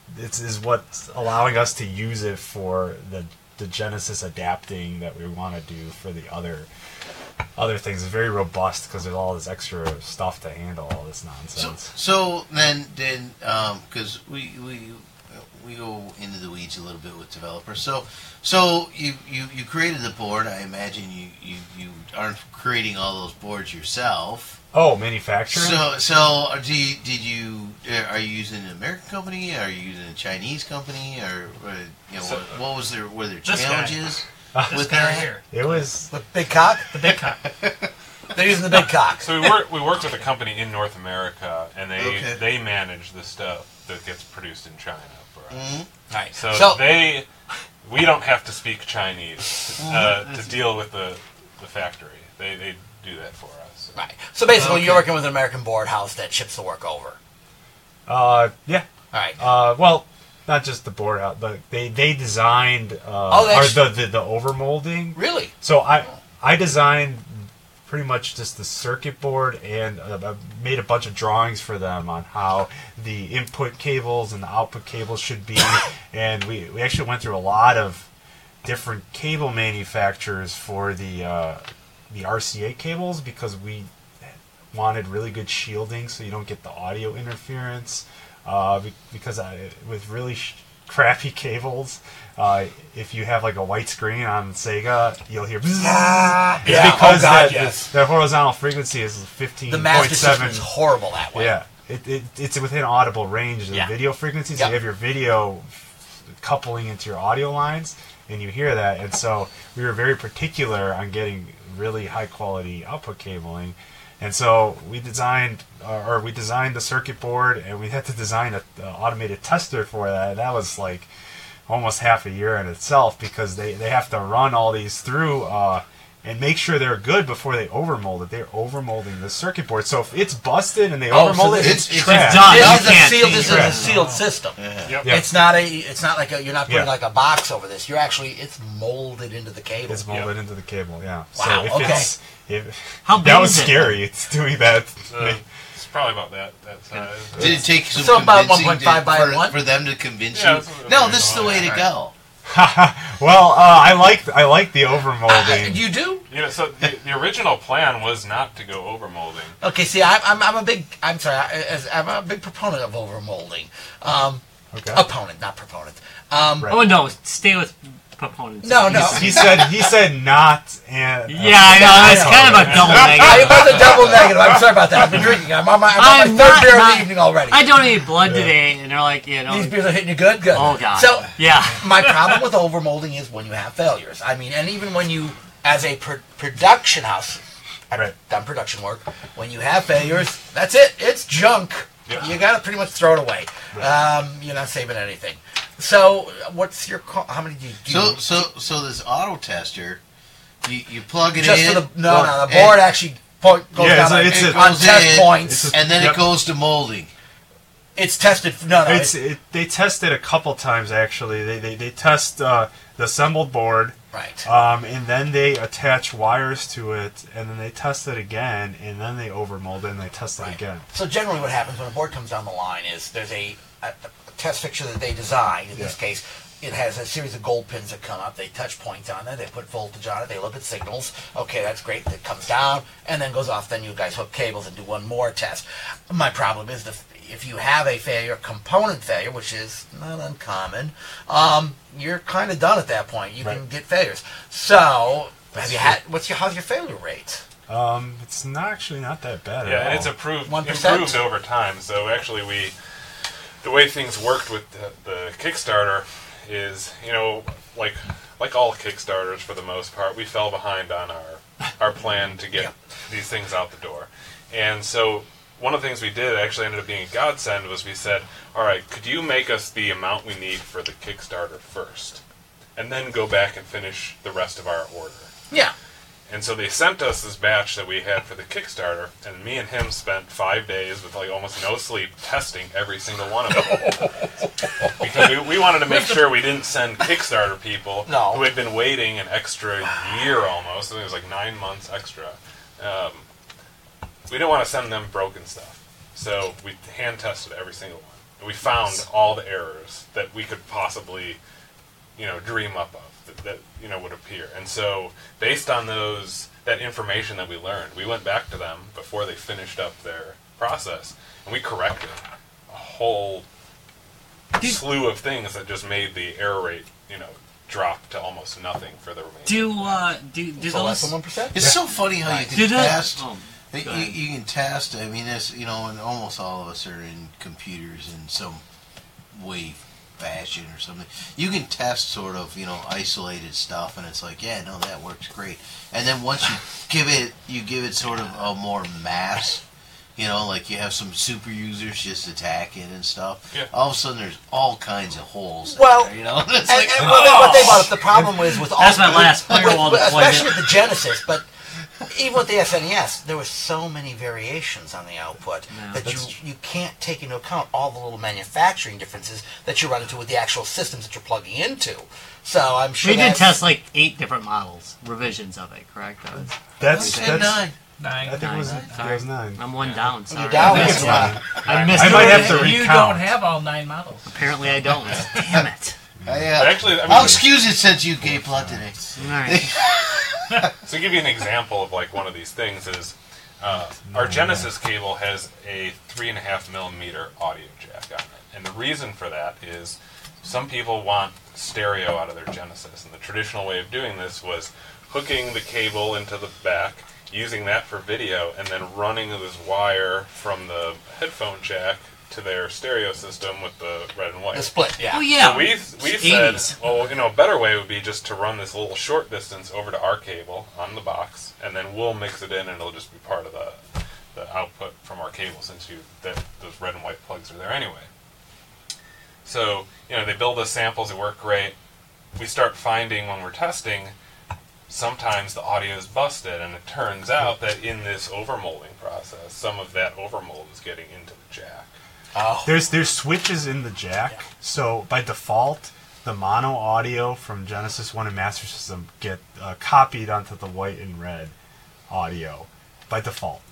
what's allowing us to use it for the Genesis adapting that we want to do for the other things. It's very robust because there's all this extra stuff to handle all this nonsense. So then, because we go into the weeds a little bit with developers. So you created the board. I imagine you aren't creating all those boards yourself. Oh, manufacturing. Are you using an American company? Are you using a Chinese company? Or what was there? Were there This guy. challenges This with guy right that? here, It was With big cock? the big cock. They're using the big cock. So we worked with a company in North America, and they manage the stuff that gets produced in China for us. Mm-hmm. Right. So we don't have to speak Chinese to deal with the factory. They do that for us. Right. So basically, you're working with an American board house that ships the work over. yeah. All right. Well, not just the board out, but they designed the overmolding. Really? So I designed pretty much just the circuit board, and I made a bunch of drawings for them on how the input cables and the output cables should be. And we actually went through a lot of different cable manufacturers for the RCA cables, because we wanted really good shielding so you don't get the audio interference. Because with really crappy cables, if you have like a white screen on Sega, you'll hear bzzz. Yeah. It's because Oh, God, yes. the horizontal frequency is 15.7. The master system is horrible that way. Yeah, it's within audible range of the Yeah. video frequency. So Yep. you have your video coupling into your audio lines, and you hear that. And so we were very particular on getting really high quality output cabling. And so we designed the circuit board, and we had to design an automated tester for that. That was like almost half a year in itself, because they have to run all these through and make sure they're good before they overmold it. They're overmolding the circuit board. So if it's busted and they Oh, overmold so it, it's trash. done. This You is a can't sealed. change This is a it. sealed system. Yep. Yeah. It's not like you're not putting Yeah. like a box over this. You're actually it's molded into the cable. It's molded into the cable, yeah. Wow, So if okay. How big that was is it? scary. It's doing that. It's probably about that size. Did it take some So about convincing 1.5 by for, 1? for them to convince Yeah, you? that's what No, it this is the is. way to go. Well, I like the overmolding. You do? You know, so the original plan was not to go over molding. Okay. See, I'm a big. I'm sorry. I'm a big proponent of overmolding. Okay. Opponent, not proponent. Right. Oh no, stay with proponents. No, no. He said not and Yeah, I know. It's I know. kind of a double I negative. was a double negative. I'm sorry about that. I've been drinking. I'm on my I'm third not- beer of not- the evening already. I donated blood today, and they're like, These beers are hitting you good. Good. Oh god. So yeah. my problem with overmolding is when you have failures. I mean, and even when you, as a production house, I've Right. done production work, when you have failures, that's it. It's junk. Yeah. You got to pretty much throw it away. You're not saving anything. So, what's your call? How many do you do? So this auto tester, you plug it Just in, for the the and- board actually goes Yeah, down so on, it's a- on goes test in, points. and then Yep. it goes to molding. It's tested. No, They tested a couple times actually. They test the assembled board, right. and then they attach wires to it, and then they test it again, and then they overmold it, and they test it Right. again. So generally, what happens when a board comes down the line is there's a test fixture that they design. In this case, it has a series of gold pins that come up. They touch points on it. They put voltage on it. They look at signals. Okay, that's great. It comes down and then goes off. Then you guys hook cables and do one more test. My problem is if you have a failure, component failure, which is not uncommon, you're kind of done at that point. You can Right. get failures. So, have you had? How's your failure rate? It's not that bad Yeah, at all. and it's improved 1%? over time. So actually, the way things worked with the Kickstarter is, you know, like all Kickstarters for the most part, we fell behind on our plan to get these things out the door, and so one of the things we did actually ended up being a godsend was we said, all right, could you make us the amount we need for the Kickstarter first, and then go back and finish the rest of our order. Yeah. And so they sent us this batch that we had for the Kickstarter, and me and him spent 5 days with like almost no sleep testing every single one of them. Because we wanted to make sure we didn't send Kickstarter people No. who had been waiting an extra year almost. I think it was like 9 months extra. We didn't want to send them broken stuff. So we hand tested every single one. And we found all the errors that we could possibly, dream up of. That would appear, and so based on that information that we learned, we went back to them before they finished up their process, and we corrected a whole slew of things that just made the error rate, drop to almost nothing for the remaining. Do So less those? than 1%. It's so funny how you Do can those? test. Oh, You, go ahead. you can test. I mean, and almost all of us are in computers in some way, fashion, or something. You can test sort of, isolated stuff, and it's like, yeah, no, that works great. And then once you give it sort of a more mass, like you have some super users just attack it and stuff. Yeah. All of a sudden, there's all kinds of holes. Well, there, It's And, like, and what they brought up, the problem was with all That's my last firewall especially deployment. with the Genesis, but even with the SNES, there were so many variations on the output Yeah, that you can't take into account all the little manufacturing differences that you run into with the actual systems that you're plugging into. So I'm sure We did that's- test like 8 different models, revisions of it. Correct? That's I said 9. I think it was 9. I'm one down. Sorry. You're down. I missed Yeah. one. I missed I might one. have to You recount. don't have all 9 models. Apparently, I don't. Damn it. But actually, I mean, I'll excuse it since you gave blood today. All right. So to give you an example of like one of these things is our Genesis cable has a 3.5 millimeter audio jack on it, and the reason for that is some people want stereo out of their Genesis, and the traditional way of doing this was hooking the cable into the back using that for video, and then running this wire from the headphone jack to their stereo system with the red and white. The split, yeah. Oh yeah. So we said, 80s. well, a better way would be just to run this little short distance over to our cable on the box, and then we'll mix it in, and it'll just be part of the output from our cable, since those red and white plugs are there anyway. So, they build us samples, it worked great. We start finding when we're testing, sometimes the audio is busted, and it turns out that in this overmolding process, some of that overmold is getting into the jack. Oh. There's switches in the jack, Yeah. so by default, the mono audio from Genesis 1 and Master System get copied onto the white and red audio by default.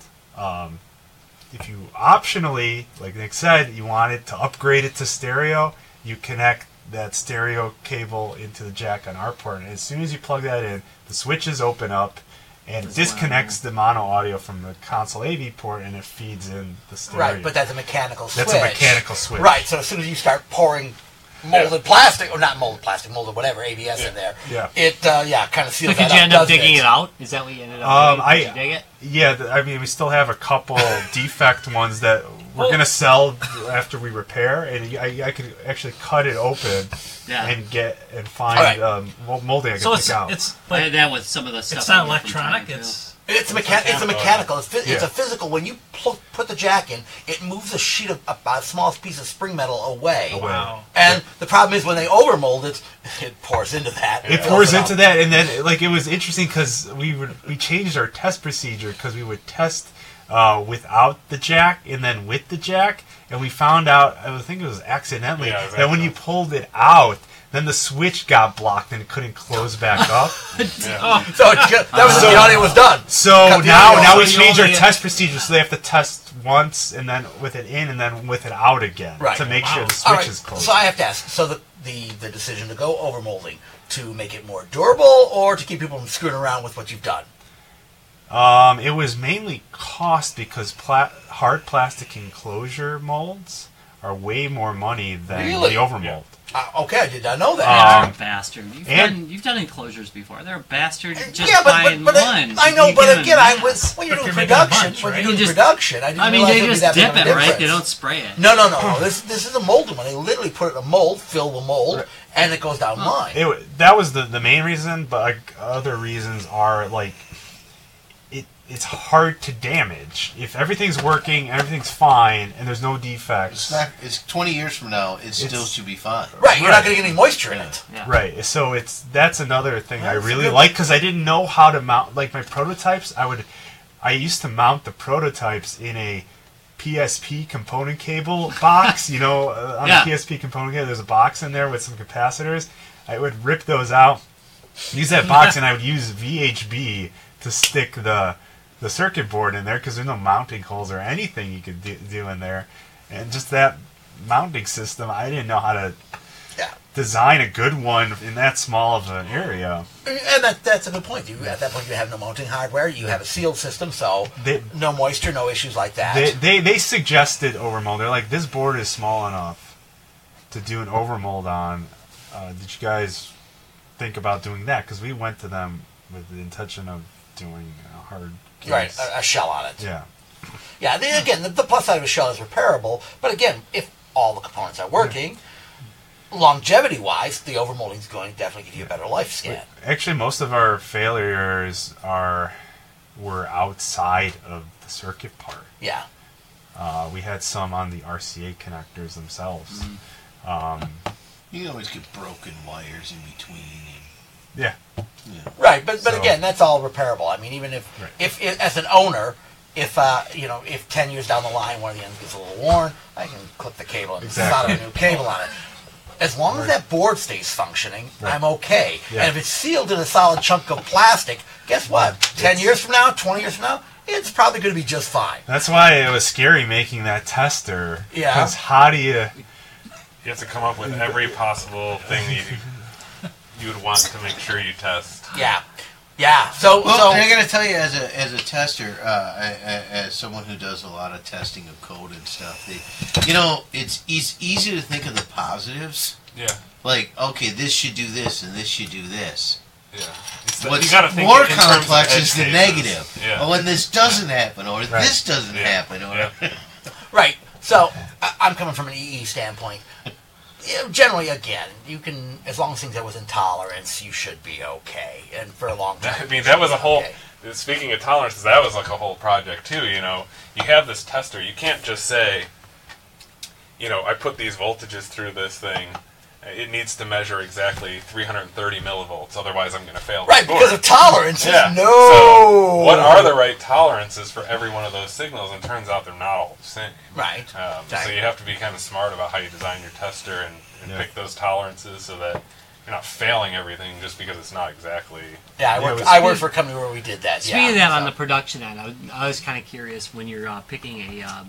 If you optionally, like Nick said, you wanted to upgrade it to stereo, you connect that stereo cable into the jack on our port, and as soon as you plug that in, the switches open up and it disconnects the mono audio from the console AV port, and it feeds in the stereo. Right, but that's a mechanical switch. That's a mechanical switch. Right, so as soon as you start pouring molded plastic, or not molded plastic, molded whatever, ABS in there, Yeah. it kind of seals So that could you up, end up doesn't digging it? it out? Is that what you ended up doing? Did you dig it? Yeah, we still have a couple defect ones that we're going to sell after we repair, and I could actually cut it open and find molding I can So pick out. it's I like had that with some of the stuff. it's I not get from electronic. China, too. It's a mechanical. It's Yeah. a physical. When you put the jack in, it moves a sheet of a small piece of spring metal away. wow. And the problem is when they overmold it, it pours into that. It pours into that, and then it was interesting because we changed our test procedure because we would test without the jack and then with the jack, and we found out, I think it was accidentally, that when you pulled it out, then the switch got blocked and it couldn't close back up. So that was when the audio was done. So Cut the audio now off. we So you changed our only- test procedure, so they have to test once and then with it in and then with it out again Right. to make sure the All switch right, is closed. so I have to ask. So the decision to go overmolding to make it more durable, or to keep people from screwing around with what you've done? It was mainly cost because hard plastic enclosure molds are way more money than Really? the overmold. Okay, I did not know that. They're a bastard. and- You've done enclosures before. They're a bastard just yeah, buying but one. I know, You but give them again, mass. when you're But doing you're making a production, bunch, when right? you're doing You just- production, I didn't I mean, realize they there'd be just that big dip of a it, right? difference. They don't spray it. No. This is a molded one. They literally put it in a mold, fill the mold, Right. and it goes down line. That was the main reason, but other reasons are like it's hard to damage. If everything's working, everything's fine, and there's no defects. It's 20 years from now. It still It's- should be fine. Right, you're not Right. going to get any moisture in it. Yeah. Right, so that's another thing I That's really good. like because I didn't know how to mount like my prototypes. I used to mount the prototypes in a PSP component cable box. On Yeah. a PSP component cable, there's a box in there with some capacitors. I would rip those out, use that box, and I would use VHB to stick the circuit board in there because there's no mounting holes or anything you could do in there, and just that mounting system, I didn't know how to design a good one in that small of an area. And that's a good point. At that point, you have no mounting hardware. You have a sealed system, so no moisture, no issues like that. They suggested overmold. They're like, this board is small enough to do an overmold on. Did you guys think about doing that? Because we went to them with the intention of doing a hard case. Right, a shell on it. Yeah. Yeah, again, the plus side of a shell is repairable, but again, if all the components are working, longevity-wise, the overmolding is going to definitely give you a better lifespan. Actually, most of our failures were outside of the circuit part. Yeah. We had some on the RCA connectors themselves. You can always get broken wires in between. Yeah. Right, but So- again, that's all repairable. I mean, even if as an owner, if 10 years down the line one of the ends gets a little worn, I can clip the cable and solder a new cable on it. As long as that board stays functioning, I'm okay. Yeah. And if it's sealed in a solid chunk of plastic, guess what? 10 years from now, 20 years from now, it's probably going to be just fine. That's why it was scary making that tester. Yeah. Because how do you... You have to come up with every possible thing you would want to make sure you test. Yeah. Yeah. So And I got to tell you, as a tester, as someone who does a lot of testing of code and stuff, it's easy to think of the positives. Yeah. Like, okay, this should do this and this should do this. Yeah. What's you gotta think more in terms of complex edge is the cases. negative. Yeah. When this doesn't happen, or Right. this doesn't Yeah. happen, or Yeah. Right. So I'm coming from an EE standpoint. Generally, again, you can, as long as things are within tolerance, you should be okay. And for a long time, I mean, that was a whole. okay. Speaking of tolerances, that was like a whole project too. You know, you have this tester. You can't just say, I put these voltages through this thing. It needs to measure exactly 330 millivolts. Otherwise, I'm going to fail. the Right, score. because of tolerances. Yeah. No. So, what are the right tolerances for every one of those signals? And it turns out they're not all the same. Right. So you have to be kind of smart about how you design your tester and Yeah. pick those tolerances so that you're not failing everything just because it's not exactly. Yeah, I worked for a company where we did that. Speaking yeah, of that, so. on the production end, I was kind of curious when you're picking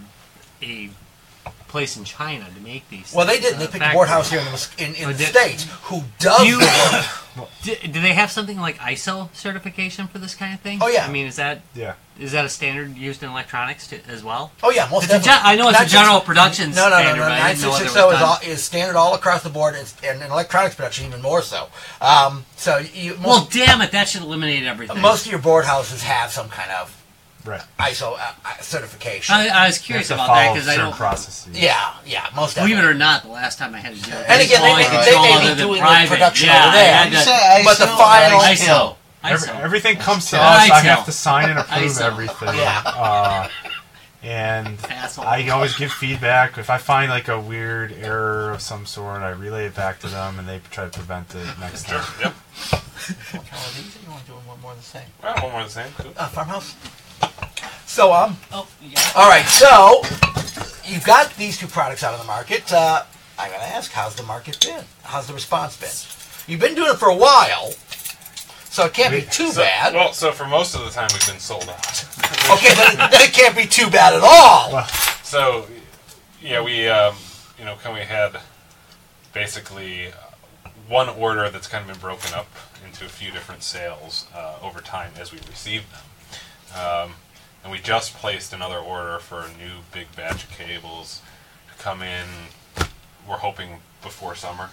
a place in China to make these. Well, they things, did. They picked a factory. board house here in Oh, the did- States who does Do you- the work. Do they have something like ISO certification for this kind of thing? Oh, yeah. I mean, is that Yeah. a standard used in electronics as well? Oh, yeah, most It's a definitely. I know it's a 96 general production No, standard, but I didn't know whether it 9660 was is, done. is standard all across the board, and in electronics production even more so. So Well, damn it, that should eliminate everything. most of your board houses have some kind of Right. ISO certification. I was You curious have to about that follow because I certain don't. processes. yeah, most Believe definitely. it or not, the last time I had to do it, And again, all they I may- could they control may be other than doing the private. production yeah, over there. I had You to- say But the ISO, final- ISO. Everything comes to Yeah, us. I ISO. have to sign and approve ISO. everything. Yeah. And Asshole. I always give feedback. If I find like a weird error of some sort, I relay it back to them, and they try to prevent it next Sure. time. Yep. What kind of these? You want to do one more of the same? Well, one more of the same. Cool. Farmhouse. So Oh, yeah. all right. So you've got these two products out on the market. I gotta ask, how's the market been? How's the response been? You've been doing it for a while, so it can't be too bad. Well, so for most of the time, we've been sold out. Okay, then it can't be too bad at all. Well, So, yeah, we had basically one order that's kind of been broken up into a few different sales over time as we receive them. And we just placed another order for a new big batch of cables to come in, we're hoping before summer.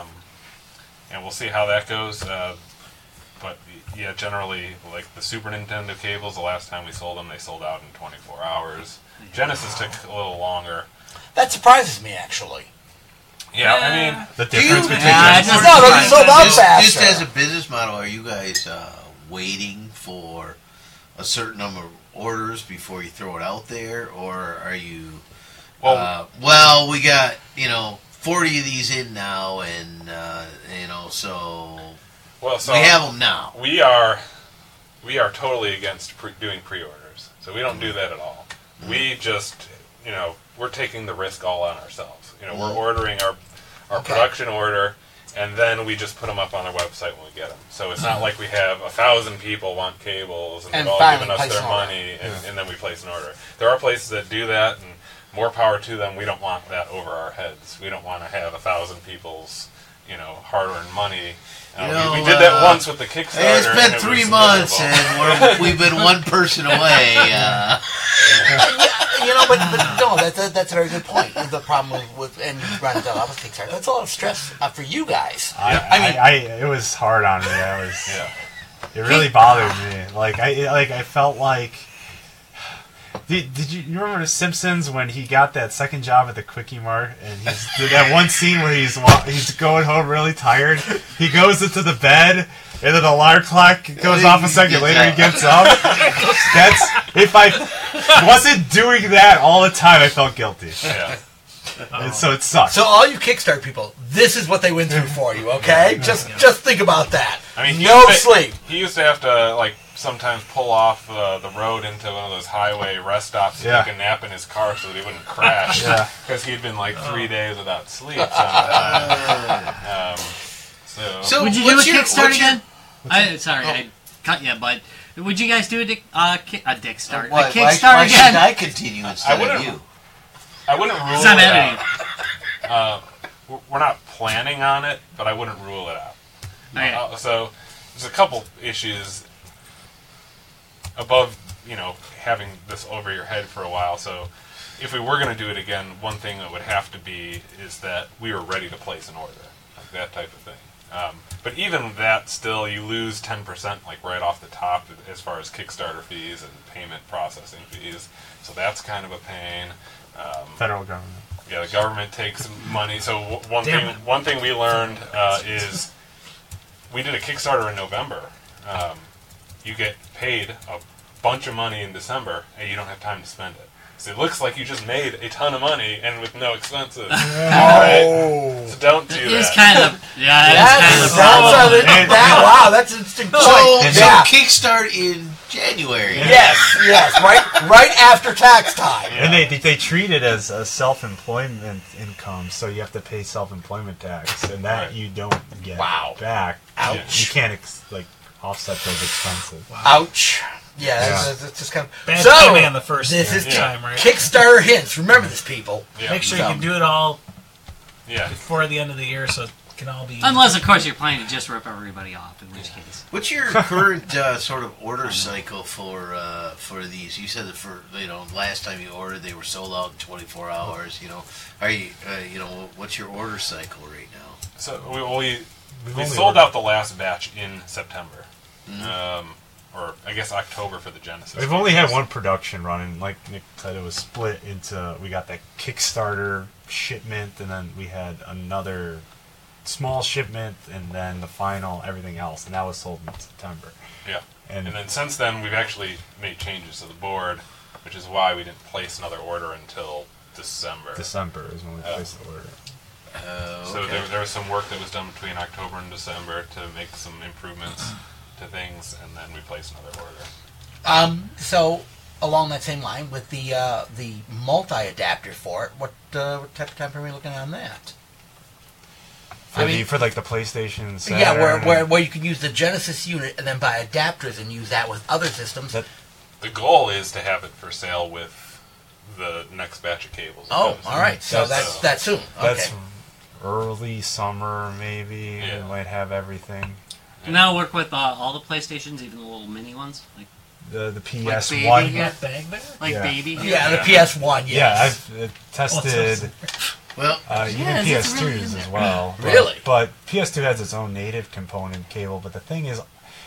And we'll see how that goes. But yeah, generally, like the Super Nintendo cables, the last time we sold them, they sold out in 24 hours. Genesis took a little longer. That surprises me, actually. Yeah, I mean, the difference between Yeah, Genesis- it's No, those are sold out just faster. as a business model, are you guys waiting for a certain number of orders before you throw it out there, or are you? well, We got 40 of these in now, and so so we have them now. we are totally against doing pre-orders, so we don't do that at all. We just, we're taking the risk all on ourselves. We're ordering our Okay. production order, and then we just put them up on our website when we get them. So it's not like we have 1,000 people want cables and And they've all finally given us place their an order. money, and then we place an order. There are places that do that, and more power to them. We don't want that over our heads. We don't want to have 1,000 people's, hard-earned money. We did that once with the Kickstarter. It's and been it 3 was months, miserable. and we've been one person away. But no, that's a very good point. The problem with and running that up with Kickstarter, that's a lot of stress for you guys. it was hard on me. Yeah. It really bothered me. I felt like. Did you remember The Simpsons when he got that second job at the Quickie Mart and did that one scene where he's going home really tired? He goes into the bed and then the alarm clock goes off a second later. He gets up. If I wasn't doing that all the time, I felt guilty. Yeah. And so it sucks. So all you Kickstarter people, this is what they went through for you, okay? Just think about that. I mean, no sleep. He used to have to sometimes pull off the road into one of those highway rest stops to take a nap in his car so that he wouldn't crash. Because he'd been 3 days without sleep. So Would you do a what's your- Kickstarter what's your- again? I cut you, but would you guys do a Kickstarter? Why A Kickstarter should again? I continue instead of wouldn't- you? I wouldn't rule Because I'm it editing. out. We're not planning on it, but I wouldn't rule it out. Okay. So there's a couple issues above, having this over your head for a while. So if we were going to do it again, one thing that would have to be is that we were ready to place an order, like that type of thing. But even that, still, you lose 10% like right off the top as far as Kickstarter fees and payment processing fees. So that's kind of a pain. Federal government. Yeah, the government takes money. So Damn one thing we learned is we did a Kickstarter in November. You get paid a bunch of money in December, and you don't have time to spend it. So it looks like you just made a ton of money and with no expenses. Right? So don't do It that. is kind of Wow, that's an interesting point. So kickstart in January. Yes, right after tax time. And they treat it as a self-employment income, so you have to pay self-employment tax, and that Right. you don't get back. Ouch. You can't offset those expenses. Ouch. Yeah, Yeah. that's just kind of Bad timing on the first This is time, right? Kickstarter hints. Remember this, people. Yeah. Make sure you can do it all Yeah. before the end of the year, so it can all be. unless, of course, you're planning to just rip everybody off. In which case, What's your current sort of order cycle for these? You said that last time you ordered they were sold out in 24 hours. Are you what's your order cycle right now? So we only sold ordered- out the last batch in September. Or I guess October for the Genesis. We've only had one production run, and like Nick said, it was split into, we got that Kickstarter shipment, and then we had another small shipment, and then the final, everything else, and that was sold in September. Yeah. And And then since then, we've actually made changes to the board, which is why we didn't place another order until December. December is when we placed the order. So there was some work that was done between October and December to make some improvements to things, and then we placed another order. So along that same line, with the multi-adapter for it, what type of time frame are we looking at on that? For like the PlayStation. Saturn, Yeah, where you can use the Genesis unit and then buy adapters and use that with other systems. The goal is to have it for sale with the next batch of cables. Oh, all right. So That's- that's soon. Okay. That's early summer, maybe. Yeah. We might have everything. and that'll work with all the PlayStations, even the little mini ones, like The Like baby, PS1. yeah. That bag there? like Yeah. baby. Yeah, the Yeah. PS1. Yeah, Yes. I've tested Well, even Yeah, it's really PS2s in as there. well. Really? But PS2 has its own native component cable. But the thing is,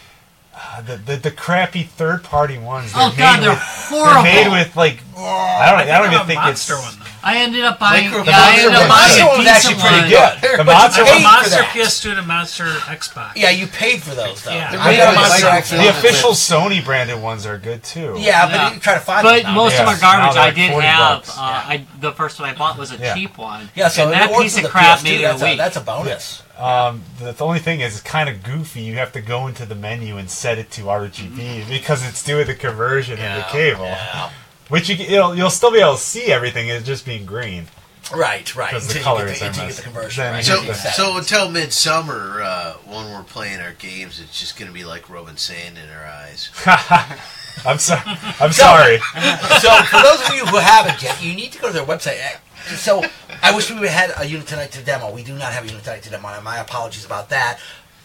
the crappy third-party ones. Oh god, they're They're horrible. made with like I don't even think it's. Monster one though. I ended up buying. Micro- Yeah, I ended up The buying Monster a one was actually decent pretty one. good. The But you Monster paid one- for Monster that. PS2 to Monster Xbox. Yeah, you paid for those though. Yeah. They're I made got of Monster Micro- X. The official Sony branded ones are good too. Yeah, but Yeah. you try to find But them most of them are Yes, garbage. now I they're did $40 have. bucks. The first one I bought was a Yeah. cheap one. Yeah, so and if that it works piece with of the crap PS2, made it a week. that's a bonus. The only thing is, it's kind of goofy. You have to go into the menu and set it to RGB because it's doing the conversion in the cable. Yeah. Which you'll still be able to see everything. It's just being green. Right. Because the Until you colors get are until you get messed. the conversion. Then Right. you So, get the- so until midsummer, when we're playing our games, it's just going to be like rubbing sand in our eyes. I'm sorry. I'm sorry. So for those of you who haven't yet, you need to go to their website. So I wish we had a unit tonight to demo. We do not have a unit tonight to demo. My apologies about that.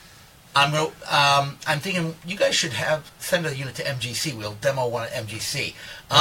I'm thinking you guys should send a unit to MGC. We'll demo one at MGC.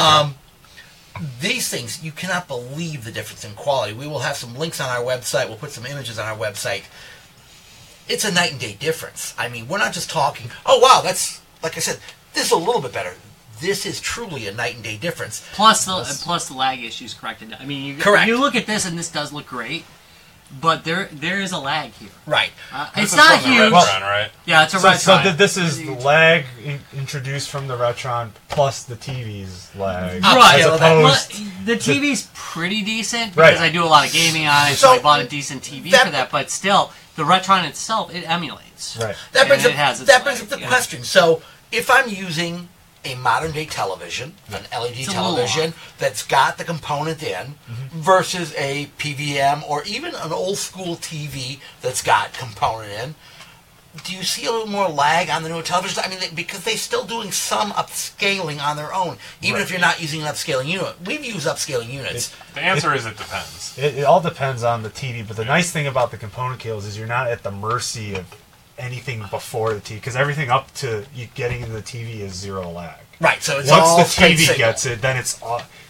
These things, you cannot believe the difference in quality. We will have some links on our website. We'll put some images on our website. It's a night and day difference. I mean, we're not just talking, oh, wow, that's, like I said, this is a little bit better. This is truly a night and day difference. Plus the lag issues corrected. I mean, Correct. you look at this and this does look great, but there is a lag here. Right. It's This is not from the huge. Retron, right? Yeah, it's a So Retron. this is the lag introduced from the Retron plus the TV's lag. Right. As Yeah, opposed, The TV's pretty decent because Right. I do a lot of gaming on it, so So I bought a decent TV that- for that. But still, the Retron itself, it emulates. right. That brings And up it has its that brings up lag, the yeah. question. So if I'm using a modern day television, an LED It's a little television that's got the component in, versus a PVM or even an old school TV that's got component in, do you see a little more lag on the newer televisions? I mean, because they're still doing some upscaling on their own, even if you're not using an upscaling unit. We've used upscaling units. The answer is it depends. It all depends on the TV, but the nice thing about the component cables is you're not at the mercy of anything before the TV, because everything up to you getting into the TV is zero lag. Right. So it's all Once the straight TV signal. gets it, then it's all,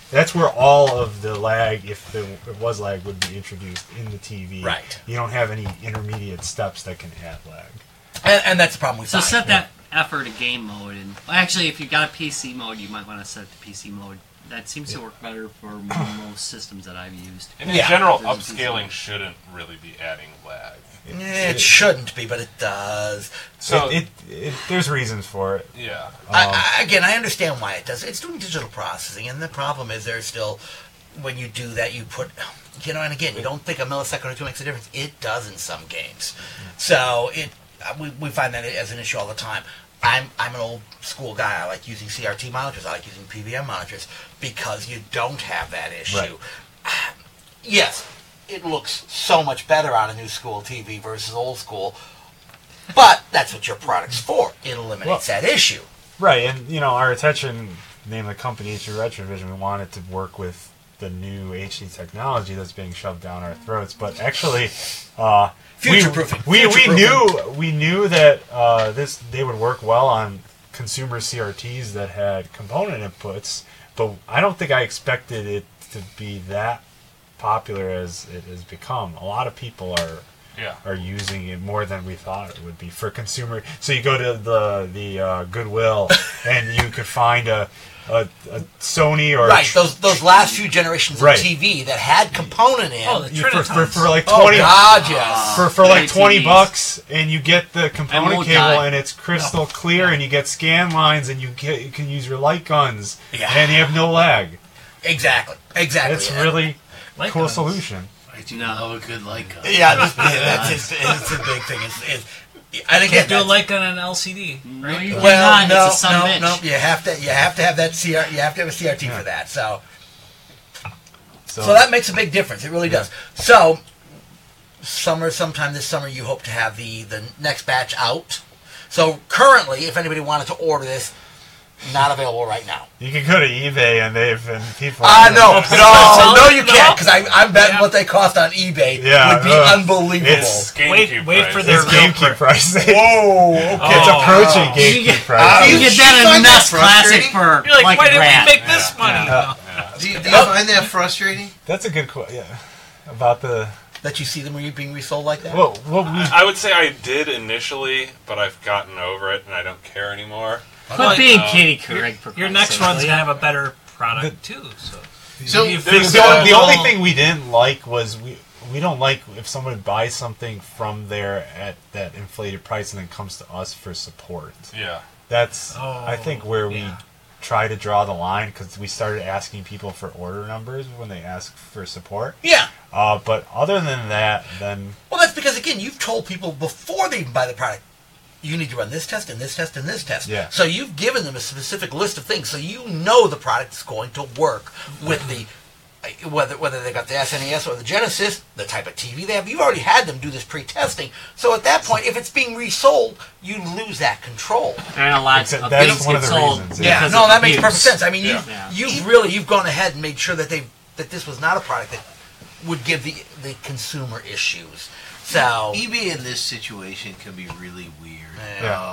That's where all of the lag, if there was lag, would be introduced in the TV. Right. You don't have any intermediate steps that can add lag. And that's the problem we So find. set that effort to game mode, and actually, if you got a PC mode, you might want to set the PC mode. That seems to work better for most systems that I've used. And in Yeah. general, Doesn't upscaling shouldn't really be adding lag. It shouldn't be, but it does. So There's reasons for it. yeah, Again, I understand why it does. It's doing digital processing, and the problem is there's still, when you do that, you put, and again, you don't think a millisecond or two makes a difference. It does in some games. So we find that as an issue all the time. I'm an old school guy. I like using CRT monitors. I like using PVM monitors because you don't have that issue. Right. Yes, it looks so much better on a new school TV versus old school, but that's what your product's for. It eliminates that issue. Right, and our attention, name the company HD Retrovision, we wanted to work with the new HD technology that's being shoved down our throats, but actually, Future-proofing. we knew that they would work well on consumer CRTs that had component inputs, but I don't think I expected it to be that popular as it has become. A lot of people are using it more than we thought it would be for consumer. So you go to the Goodwill and you could find a Sony or Right, those last few generations of Right. TV that had component in. Oh, the you- for Trinitons. like Oh, 20 God, yes. for like TVs. $20, and you get the component won't cable die. and it's crystal clear, and you get scan lines, and you can use your light guns, Yeah. and you have no lag. Exactly. It's really Light cool guns. solution. I do No. love a good light gun. Yeah, it's a big thing. And again, Can't do a that's- light gun on an LCD, No, right? you well, cannot. no, It's a son of a bitch. no. You have to have that CR. You have to have a CRT for that. So that makes a big difference. It really does. So sometime this summer, you hope to have the next batch out. So currently, if anybody wanted to order this, not available right now. You can go to eBay and people. No, you can't, because I'm betting what they cost on eBay Yeah, would be unbelievable. it's- GameCube wait for prices. their It's GameCube price. Whoa, okay. It's approaching You GameCube get- price. You You get that in find that NES Classic frustrating? for You're like, why a didn't grand. we make this money? Yeah. Do you find that frustrating? That's a good question. Yeah, about the That you see them being resold like that? what we I would say I did initially, but I've gotten over it and I don't care anymore. Quit being Um, Katie Couric. for Your Christ's next sake, one's will gonna ya? have a better product too. So You there's- fix the, it the all. only thing we didn't like was we don't like if someone buys something from there at that inflated price and then comes to us for support. Yeah. That's I think where we yeah. try to draw the line, because we started asking people for order numbers when they ask for support. Yeah. But other than that, then Well, that's because, again, you've told people before they even buy the product, you need to run this test and this test and this test. Yeah. So you've given them a specific list of things, so you know the product is going to work with the, whether they got the SNES or the Genesis, the type of TV they have. You've already had them do this pre-testing. So at that point, if it's being resold, you lose that control. And a lot Except of that's things one get of the sold reasons, Yeah, because no, of that makes reviews. perfect sense. I mean, Yeah. you've gone ahead and made sure that this was not a product that would give the consumer issues. So eBay in this situation can be really weird. Yeah.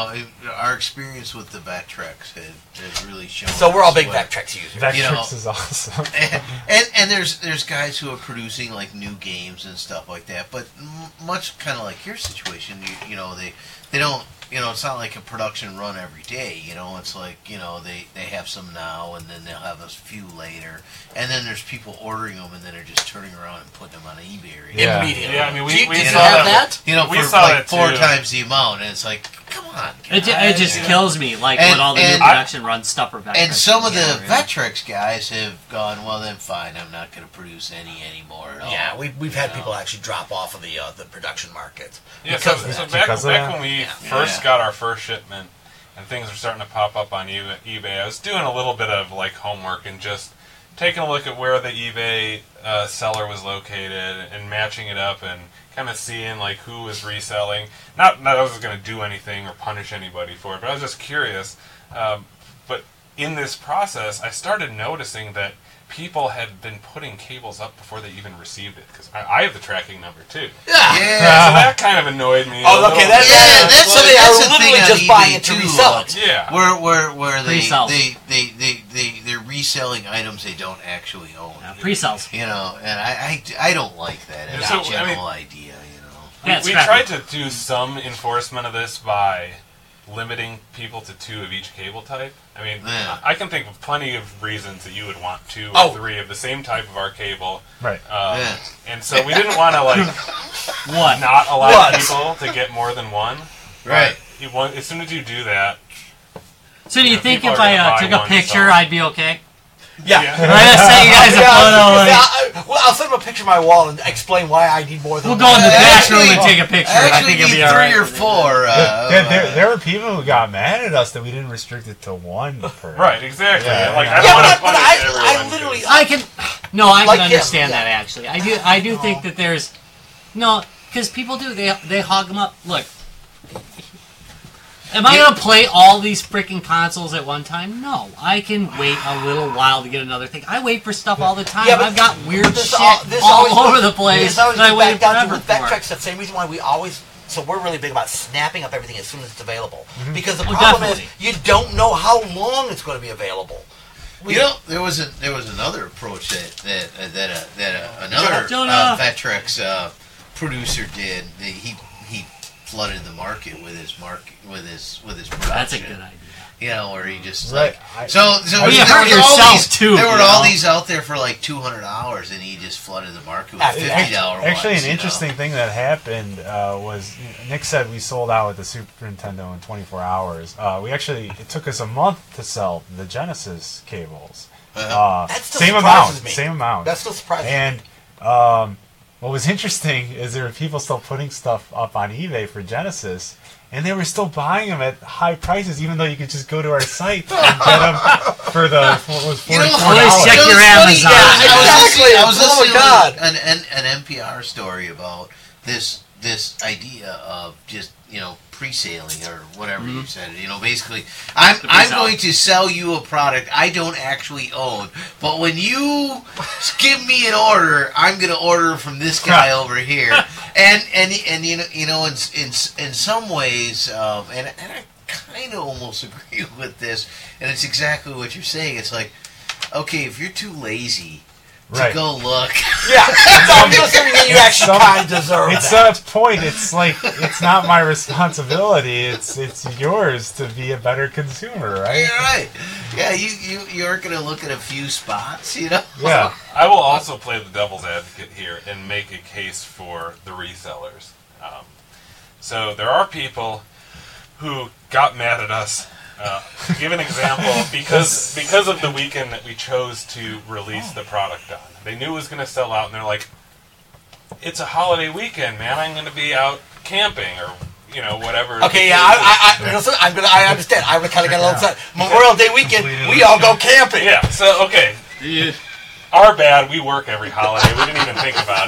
Our experience with the Vectrex has really shown. so we're all us big what- Vectrex users. Vectrex You know- is awesome. And there's guys who are producing like new games and stuff like that, but much kind of like your situation, they don't. It's not like a production run every day. It's like they have some now and then they'll have a few later, and then there's people ordering them and then they're just turning around and putting them on eBay. Yeah. Immediately. Yeah, I mean, we Do you saw have that. that? We For saw like that four too. times the amount, and it's like, come on. It guys. just kills me, like And- with all the new and- production run stuff for Vectrex. And some of the Yeah. Vectrex guys have gone, well, then fine, I'm not going to produce any anymore at all. Yeah, we've had You people know? actually drop off of the production market. Yeah, so, because of so that. back Because of back that? when we Yeah. first Yeah. got our first shipment and things were starting to pop up on eBay, I was doing a little bit of like homework and just taking a look at where the eBay seller was located and matching it up and kind of seeing like who was reselling. Not that I was going to do anything or punish anybody for it, but I was just curious. But in this process, I started noticing that people had been putting cables up before they even received it, because I have the tracking number too. Yeah. Yeah. So that kind of annoyed me. Oh, a okay, little that's bit. Yeah, that's so they that's are the literally thing on just eBay buying it to too, resell it. Yeah. Where they Pre-sell. they're reselling items they don't actually own. Pre-sales. You know, and I don't like that as So, a general idea. You know. Yeah, it's we scrappy. tried to do some enforcement of this by limiting people to 2 of each cable type. I mean, Yeah. I can think of plenty of reasons that you would want 2 Oh. or 3 of the same type of our cable. Right. Yeah. And so we didn't want to What? not allow What? people to get more than one. Right. As soon as you do that, So do you Yeah, think people if are I gonna buy took a one, picture, so- I'd be okay? Yeah. Yeah. I just sent you guys a photo. Like, Well, I'll send him a picture of my wall and explain why I need more than we'll one. go in the Actually- bathroom and take a picture. I Actually, think it'll be need all 3 right. or 4. There were people who got mad at us that we didn't restrict it to 1 per. right, exactly. Yeah. Like, I Yeah, don't want to but punish I everyone. literally, I can. No, I Like can him, understand yeah. that actually. I do think that there's no, because people do they hog them up. Look, am I gonna play all these freaking consoles at one time? No, I can wait a little while to get another thing. I wait for stuff all the time. Yeah, but I've got weird this shit always all over goes- the place This always that I goes waited back down to forever with Vectrex. for. That's the same reason why we always. So we're really big about snapping up everything as soon as it's available. Because the Oh, problem definitely. is you don't know how long it's going to be available. You know, there was another approach that another Jonah. Vectrex producer did. He flooded the market with his production. That's a good idea. You know, where he just Right. so Well, you there hurt was all yourself, these, too, There were you all know? these out there for like $200, and he just flooded the market with At $50 Actually, ones, an interesting thing that happened was Nick said we sold out with the Super Nintendo in 24 hours. It took us a month to sell the Genesis cables. That still Same surprises me. Same amount. That's still surprising. And what was interesting is there were people still putting stuff up on eBay for Genesis, and they were still buying them at high prices, even though you could just go to our site and get them for what was You know, $44. Always check your Amazon. Exactly. I was Oh my listening God. to an NPR story about this idea of just pre-saling or whatever you said. Basically, I'm pre-sale. going to sell you a product I don't actually own, but when you give me an order, I'm going to order from this guy over here. And in some ways, and I kind of almost agree with this, and it's exactly what you're saying. It's like, okay, if you're too lazy to go look. Yeah, I'm just saying that you actually kind of deserve It's that. a point. It's like it's not my responsibility. It's yours to be a better consumer, right? You're right. Yeah, you aren't going to look at a few spots, Yeah. I will also play the devil's advocate here and make a case for the resellers. So there are people who got mad at us. Give an example because of the weekend that we chose to release the product on. They knew it was going to sell out, and they're like, "It's a holiday weekend, man. I'm going to be out camping or whatever." Okay, yeah, I understand. I would kind of get a little upset. Memorial Day weekend, we all go camping. Yeah. So okay. Our bad. We work every holiday. We didn't even think about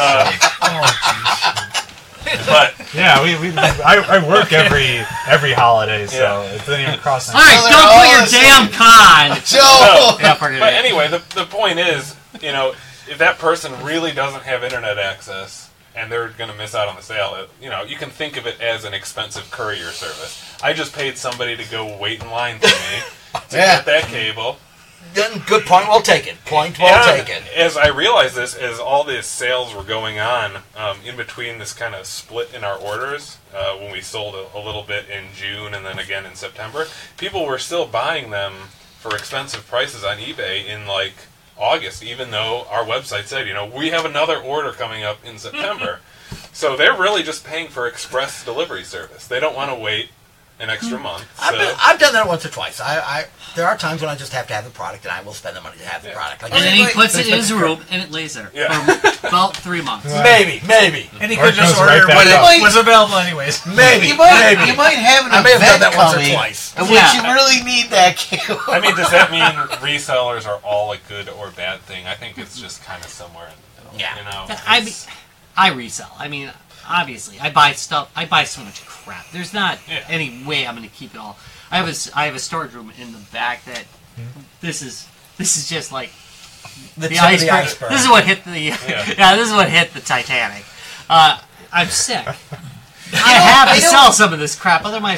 it. But Yeah, I work every holiday, so it doesn't even cross my All right, they're don't all put your the same. damn con. So, Yeah, forget But it. anyway, the point is, if that person really doesn't have internet access and they're going to miss out on the sale, you can think of it as an expensive courier service. I just paid somebody to go wait in line for me to get that cable. Good point, well taken. Point well And taken. as I realized this, as all these sales were going on, in between this kind of split in our orders, when we sold a little bit in June and then again in September, people were still buying them for expensive prices on eBay in like August, even though our website said, we have another order coming up in September. So they're really just paying for express delivery service. They don't want to wait an extra month. So. I've done that once or twice. There are times when I just have to have the product, and I will spend the money to have the product. Like, And then he Wait, puts it in his room and it lays there for about 3 months. maybe. And he Or could just goes right order back what up. was available anyways. Maybe. you might have an I may have done event that once or coming twice. in Yeah. which you really need that cable. I mean, does that mean resellers are all a good or bad thing? I think it's just kind of somewhere in the middle. Yeah. I resell. I mean, obviously, I buy stuff. I buy so much crap. There's not any way I'm going to keep it all. I have a storage room in the back that this is just like The the tip of iceberg. the iceberg. This is what hit the this is what hit the Titanic. I'm sick. I have to sell some of this crap. Otherwise,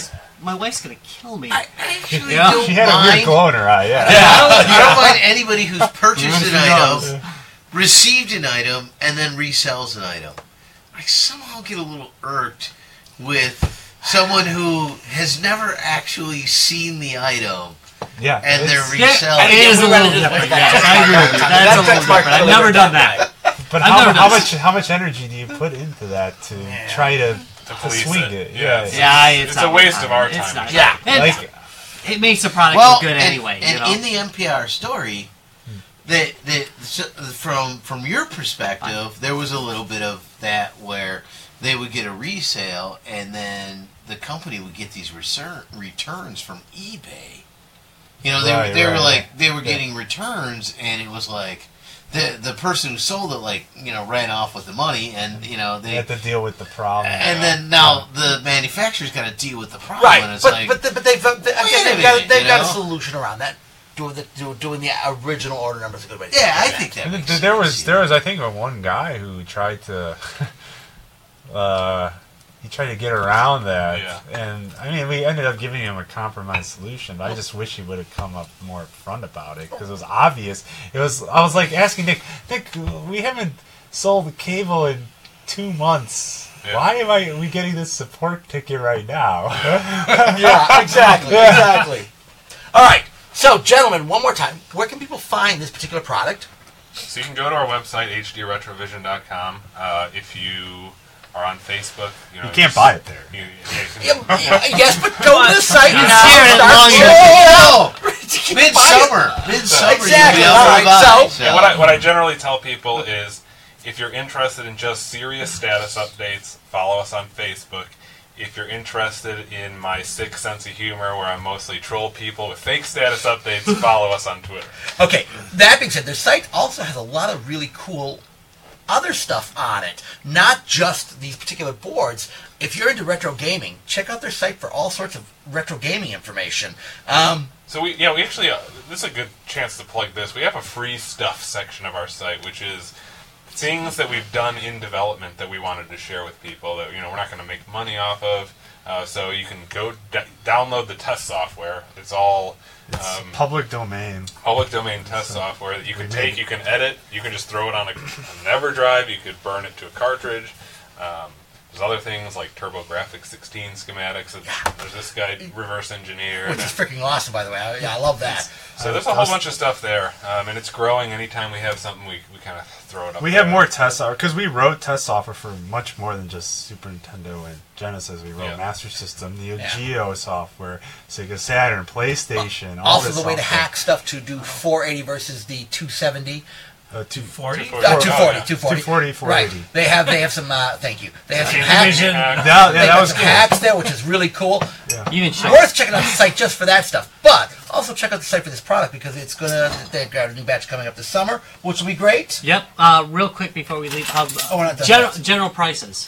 my wife's gonna kill me. I actually Yeah. don't She had a mind. weird glow in her eye. Yeah. I don't mind anybody who's purchased an knows? item, received an item, and then resells an item. I somehow get a little irked with someone who has never actually seen the item Yeah. and they're it's- reselling. It is a we little gotta do different. that. Yes, I agree with you. That's a little different. I've never done that. But I've how, never how done much energy do you put into that to try to police swing it. it? Yeah. Yeah, it's It's a not waste fun. of our It's time. not. Yeah. And Like, it makes the product Well, look good and, anyway. and you know? in the NPR story, from your perspective, there was a little bit of that where they would get a resale, and then the company would get these returns from eBay. You know, they were like they were getting returns, and it was like the person who sold it, like, you know, ran off with the money, and you know they they. have to deal with the problem. And then now the manufacturer's got to deal with the problem, Right, and it's but like, but they've got you a know? solution around that. Doing the original order number is a good way to yeah, I do that. think that And makes there sense. was I think one guy who tried to he tried to get around that, Yeah. and I mean we ended up giving him a compromise solution. But I just wish he would have come up more upfront about it because it was obvious. I was like asking Nick, we haven't sold the cable in 2 months. Yeah. Why are we getting this support ticket right now? Yeah, exactly. All right. So, gentlemen, one more time, where can people find this particular product? So you can go to our website, hdretrovision.com. If you are on Facebook, you know, You can't buy it there. You can, Yes, but go to the site You're now. hearing it long Start- Oh, midsummer, Exactly. you'll be All able right, to buy, so- and what I generally tell people is, if you're interested in just serious status updates, follow us on Facebook. If you're interested in my sick sense of humor, where I mostly troll people with fake status updates, follow us on Twitter. Okay, that being said, their site also has a lot of really cool other stuff on it, not just these particular boards. If you're into retro gaming, check out their site for all sorts of retro gaming information. So we actually, this is a good chance to plug this. We have a free stuff section of our site, which is things that we've done in development that we wanted to share with people that, you know, we're not going to make money off of. So you can go download the test software. It's all Public domain. public domain test software that you can take, you can edit, you can just throw it on an EverDrive, you could burn it to a cartridge. There's other things like TurboGrafx 16 schematics. There's this guy reverse engineer. Which is freaking awesome, by the way. I love that. So there's a whole bunch of stuff there, and it's growing. Anytime we have something, we kind of throw it up. We there. have more test software because we wrote test software for much more than just Super Nintendo and Genesis. We wrote Yeah. Master System, Neo Yeah. Geo software, Sega Saturn, PlayStation. all Also, this the way to software. hack stuff to do 480 versus the 270. 240? 240, 240. 240, 480. Right. They have some. Thank you. They have some Division. hacks. Yeah, They that got was some cool. hacks there, which is really cool. Even show. Worth checking out the site just for that stuff. But also check out the site for this product because it's they've got a new batch coming up this summer, which will be great. Yep. Real quick before we leave, we're not done yet. general prices.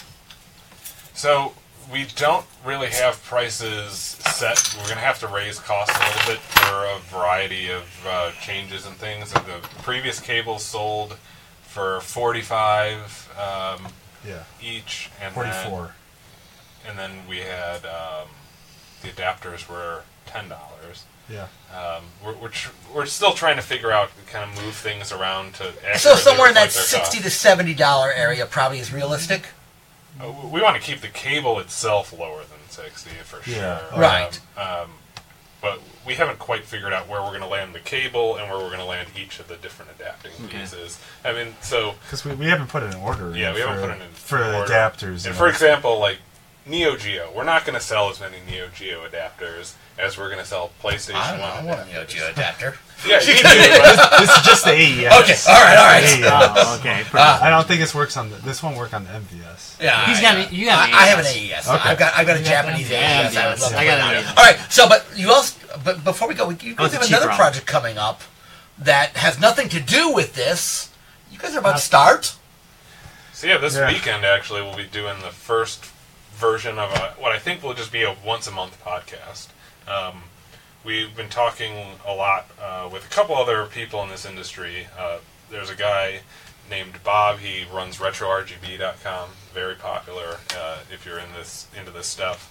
So we don't really have prices set. We're going to have to raise costs a little bit for a variety of changes and things. The previous cables sold for $45 Yeah, each, and 44. then we had the adapters were $10. Yeah. We're still trying to figure out, kind of move things around to. So somewhere in that reflect our $60 to $70 area probably is realistic. We want to keep the cable itself lower than 60 for sure. Yeah. Right. But we haven't quite figured out where we're going to land the cable and where we're going to land each of the different adapting pieces. I mean, so Because we haven't put an order in yeah, we haven't for, put it in for order. adapters. And for example, like Neo Geo, we're not going to sell as many Neo Geo adapters as we're going to sell PlayStation I 1 want a Neo Geo adapter. Yeah, you do, but this is just the AES. Okay, all right. AES. Okay. I don't think this works on this won't work on the MVS. Yeah, He's got it. You got. I have an AES. Okay. I've got a Japanese AES. Yeah, I would love to I got put an it out. AES. All right. So, but before we go, you guys it's a have cheap another route. project coming up that has nothing to do with this. You guys are about to start. So yeah, this Yeah. weekend actually we'll be doing the first version of what I think will just be a once-a-month podcast. We've been talking a lot with a couple other people in this industry. There's a guy named Bob. He runs RetroRGB.com. Very popular if you're into this stuff.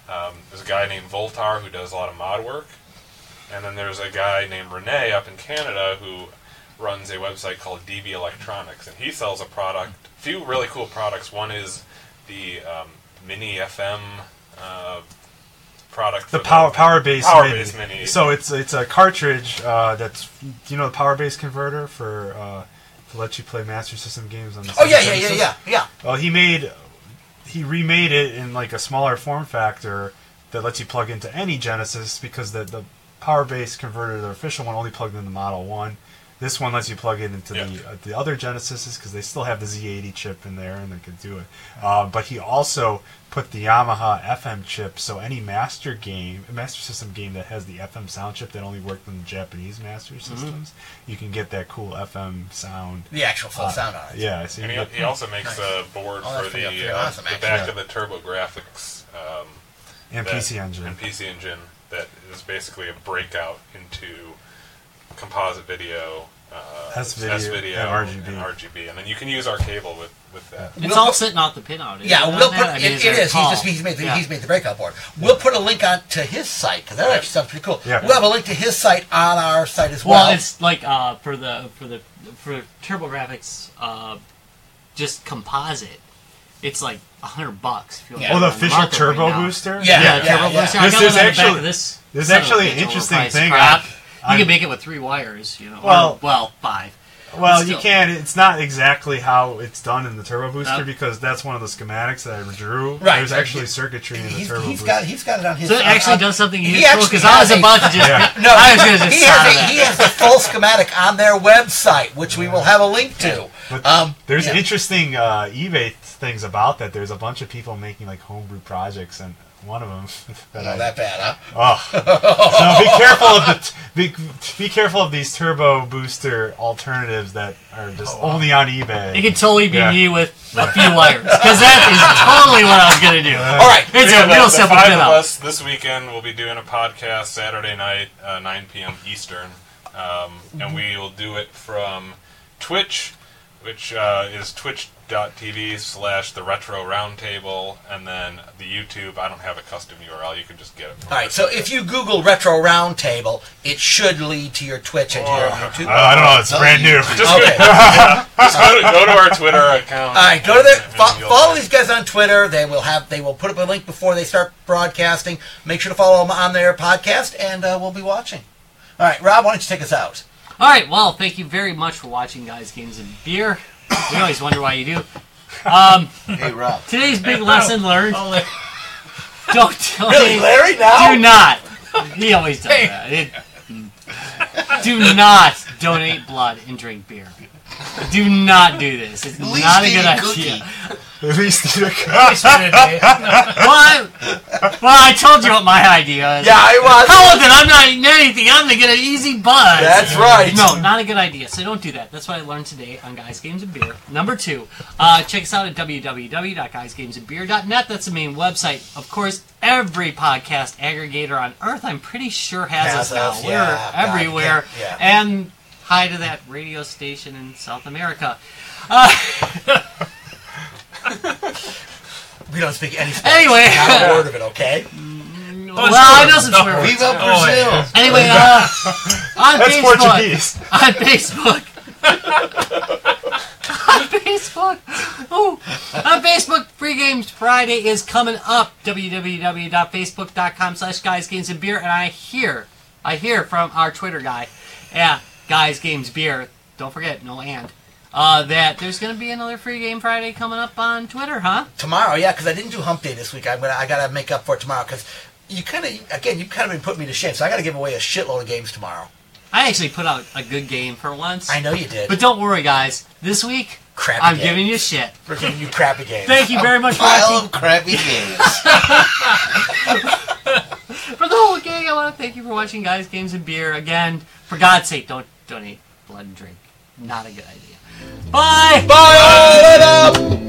There's a guy named Voltar who does a lot of mod work. And then there's a guy named Rene up in Canada who runs a website called DB Electronics. And he sells a few really cool products. One is the Mini FM product. The Power Base Mini. So it's a cartridge that's, do you know the Power Base converter for to let you play Master System games on the Sega Genesis? Yeah. Well, he remade it in like a smaller form factor that lets you plug into any Genesis, because the Power Base converter, the official one, only plugged into Model 1. This one lets you plug it into the other Genesises, because they still have the Z80 chip in there and they could do it. But he also put the Yamaha FM chip, so any Master System game that has the FM sound chip that only worked in the Japanese Master Systems, you can get that cool FM sound. The actual full sound on it. Yeah. So and he also makes a board for the awesome, back of the TurboGrafx and PC Engine. And PC Engine that is basically a breakout into composite video, S-video, and RGB. And then you can use our cable with that. It's all sitting off the pinout. Yeah, we'll put it is. Tall. He's made the breakout board. We'll put a link on to his site, because that actually sounds pretty cool. Yeah. We'll have a link to his site on our site as well. Well, it's like for TurboGrafx, just composite. It's like $100. If you Yeah. Oh, the want to official market Turbo right now. Booster? Yeah, Turbo Booster. I got one on the back of this. There's son of a actually bitch an interesting overpriced thing. crap. You can make it with 3 wires, you know. Well, 5. Well, Still. you can. It's not exactly how it's done in the Turbo Booster, No. because that's one of the schematics that I drew. Right. There's actually circuitry in the Turbo he's Booster. got it on his. So it actually does something he useful, actually because I was has a- about to just... Yeah. No, I was going to just he start has, he has the full schematic on their website, which we will have a link to. But there's yeah. interesting eBay things about that. There's a bunch of people making like homebrew projects, and one of them Not that bad, huh? So be careful of be careful of these Turbo Booster alternatives that are just only on eBay. It could totally be Yeah. me with a few wires, because that is totally what I was going to do. All right. It's Yeah, a real the simple 5 of pinout. us this weekend will be doing a podcast Saturday night, 9 p.m. Eastern, and we will do it from Twitch, which is twitch.tv/the Retro Roundtable, and then the YouTube. I don't have a custom URL. You can just get it from All right, so if you Google Retro Roundtable, it should lead to your Twitch and to your YouTube. I don't know. It's brand new. Just Okay. just go to our Twitter account. All right, go to their and you'll- follow these guys on Twitter. They will put up a link before they start broadcasting. Make sure to follow them on their podcast, and we'll be watching. All right, Rob, why don't you take us out? All right, well, thank you very much for watching Guys, Games, and Beer. We always wonder why you do. Hey, Rob. Today's big lesson learned. Oh, Don't Really, Larry? Now? Do not. He always does that. Do not donate blood and drink beer. Do not do this. It's least not a eat good a idea. cookie. At least Well, I told you what my idea is. Yeah, I was. Hell with it, I'm not eating anything. I'm going to get an easy buzz. That's right. No, not a good idea. So don't do that. That's what I learned today on Guys, Games, and Beer. Number 2, check us out at www.guysgamesandbeer.net. That's the main website. Of course, every podcast aggregator on Earth, I'm pretty sure, has us now. us, We're yeah, everywhere. God, yeah. And hi to that radio station in South America. We don't speak any Spanish. Anyway. Not a word of it, okay? Well, I know some swear words. Viva Brazil. Anyway, on That's Facebook. Portuguese. On Facebook. On Facebook, Free Games Friday is coming up. www.facebook.com/guysgamesandbeer. And I hear from our Twitter guy, Guys Games Beer. Don't forget, no and. That there's going to be another Free Game Friday coming up on Twitter, huh? Tomorrow, yeah, because I didn't do Hump Day this week. I got to make up for it tomorrow because you kind of been putting me to shame. So I got to give away a shitload of games tomorrow. I actually put out a good game for once. I know you did. But don't worry, guys. This week, Crappy I'm game. giving you shit. We're giving you crappy games. Thank you very much for Pile watching. of crappy games. For the whole gang, I want to thank you for watching Guys, Games, and Beer. Again, for God's sake, don't donate blood and drink. Not a good idea. Bye! Bye!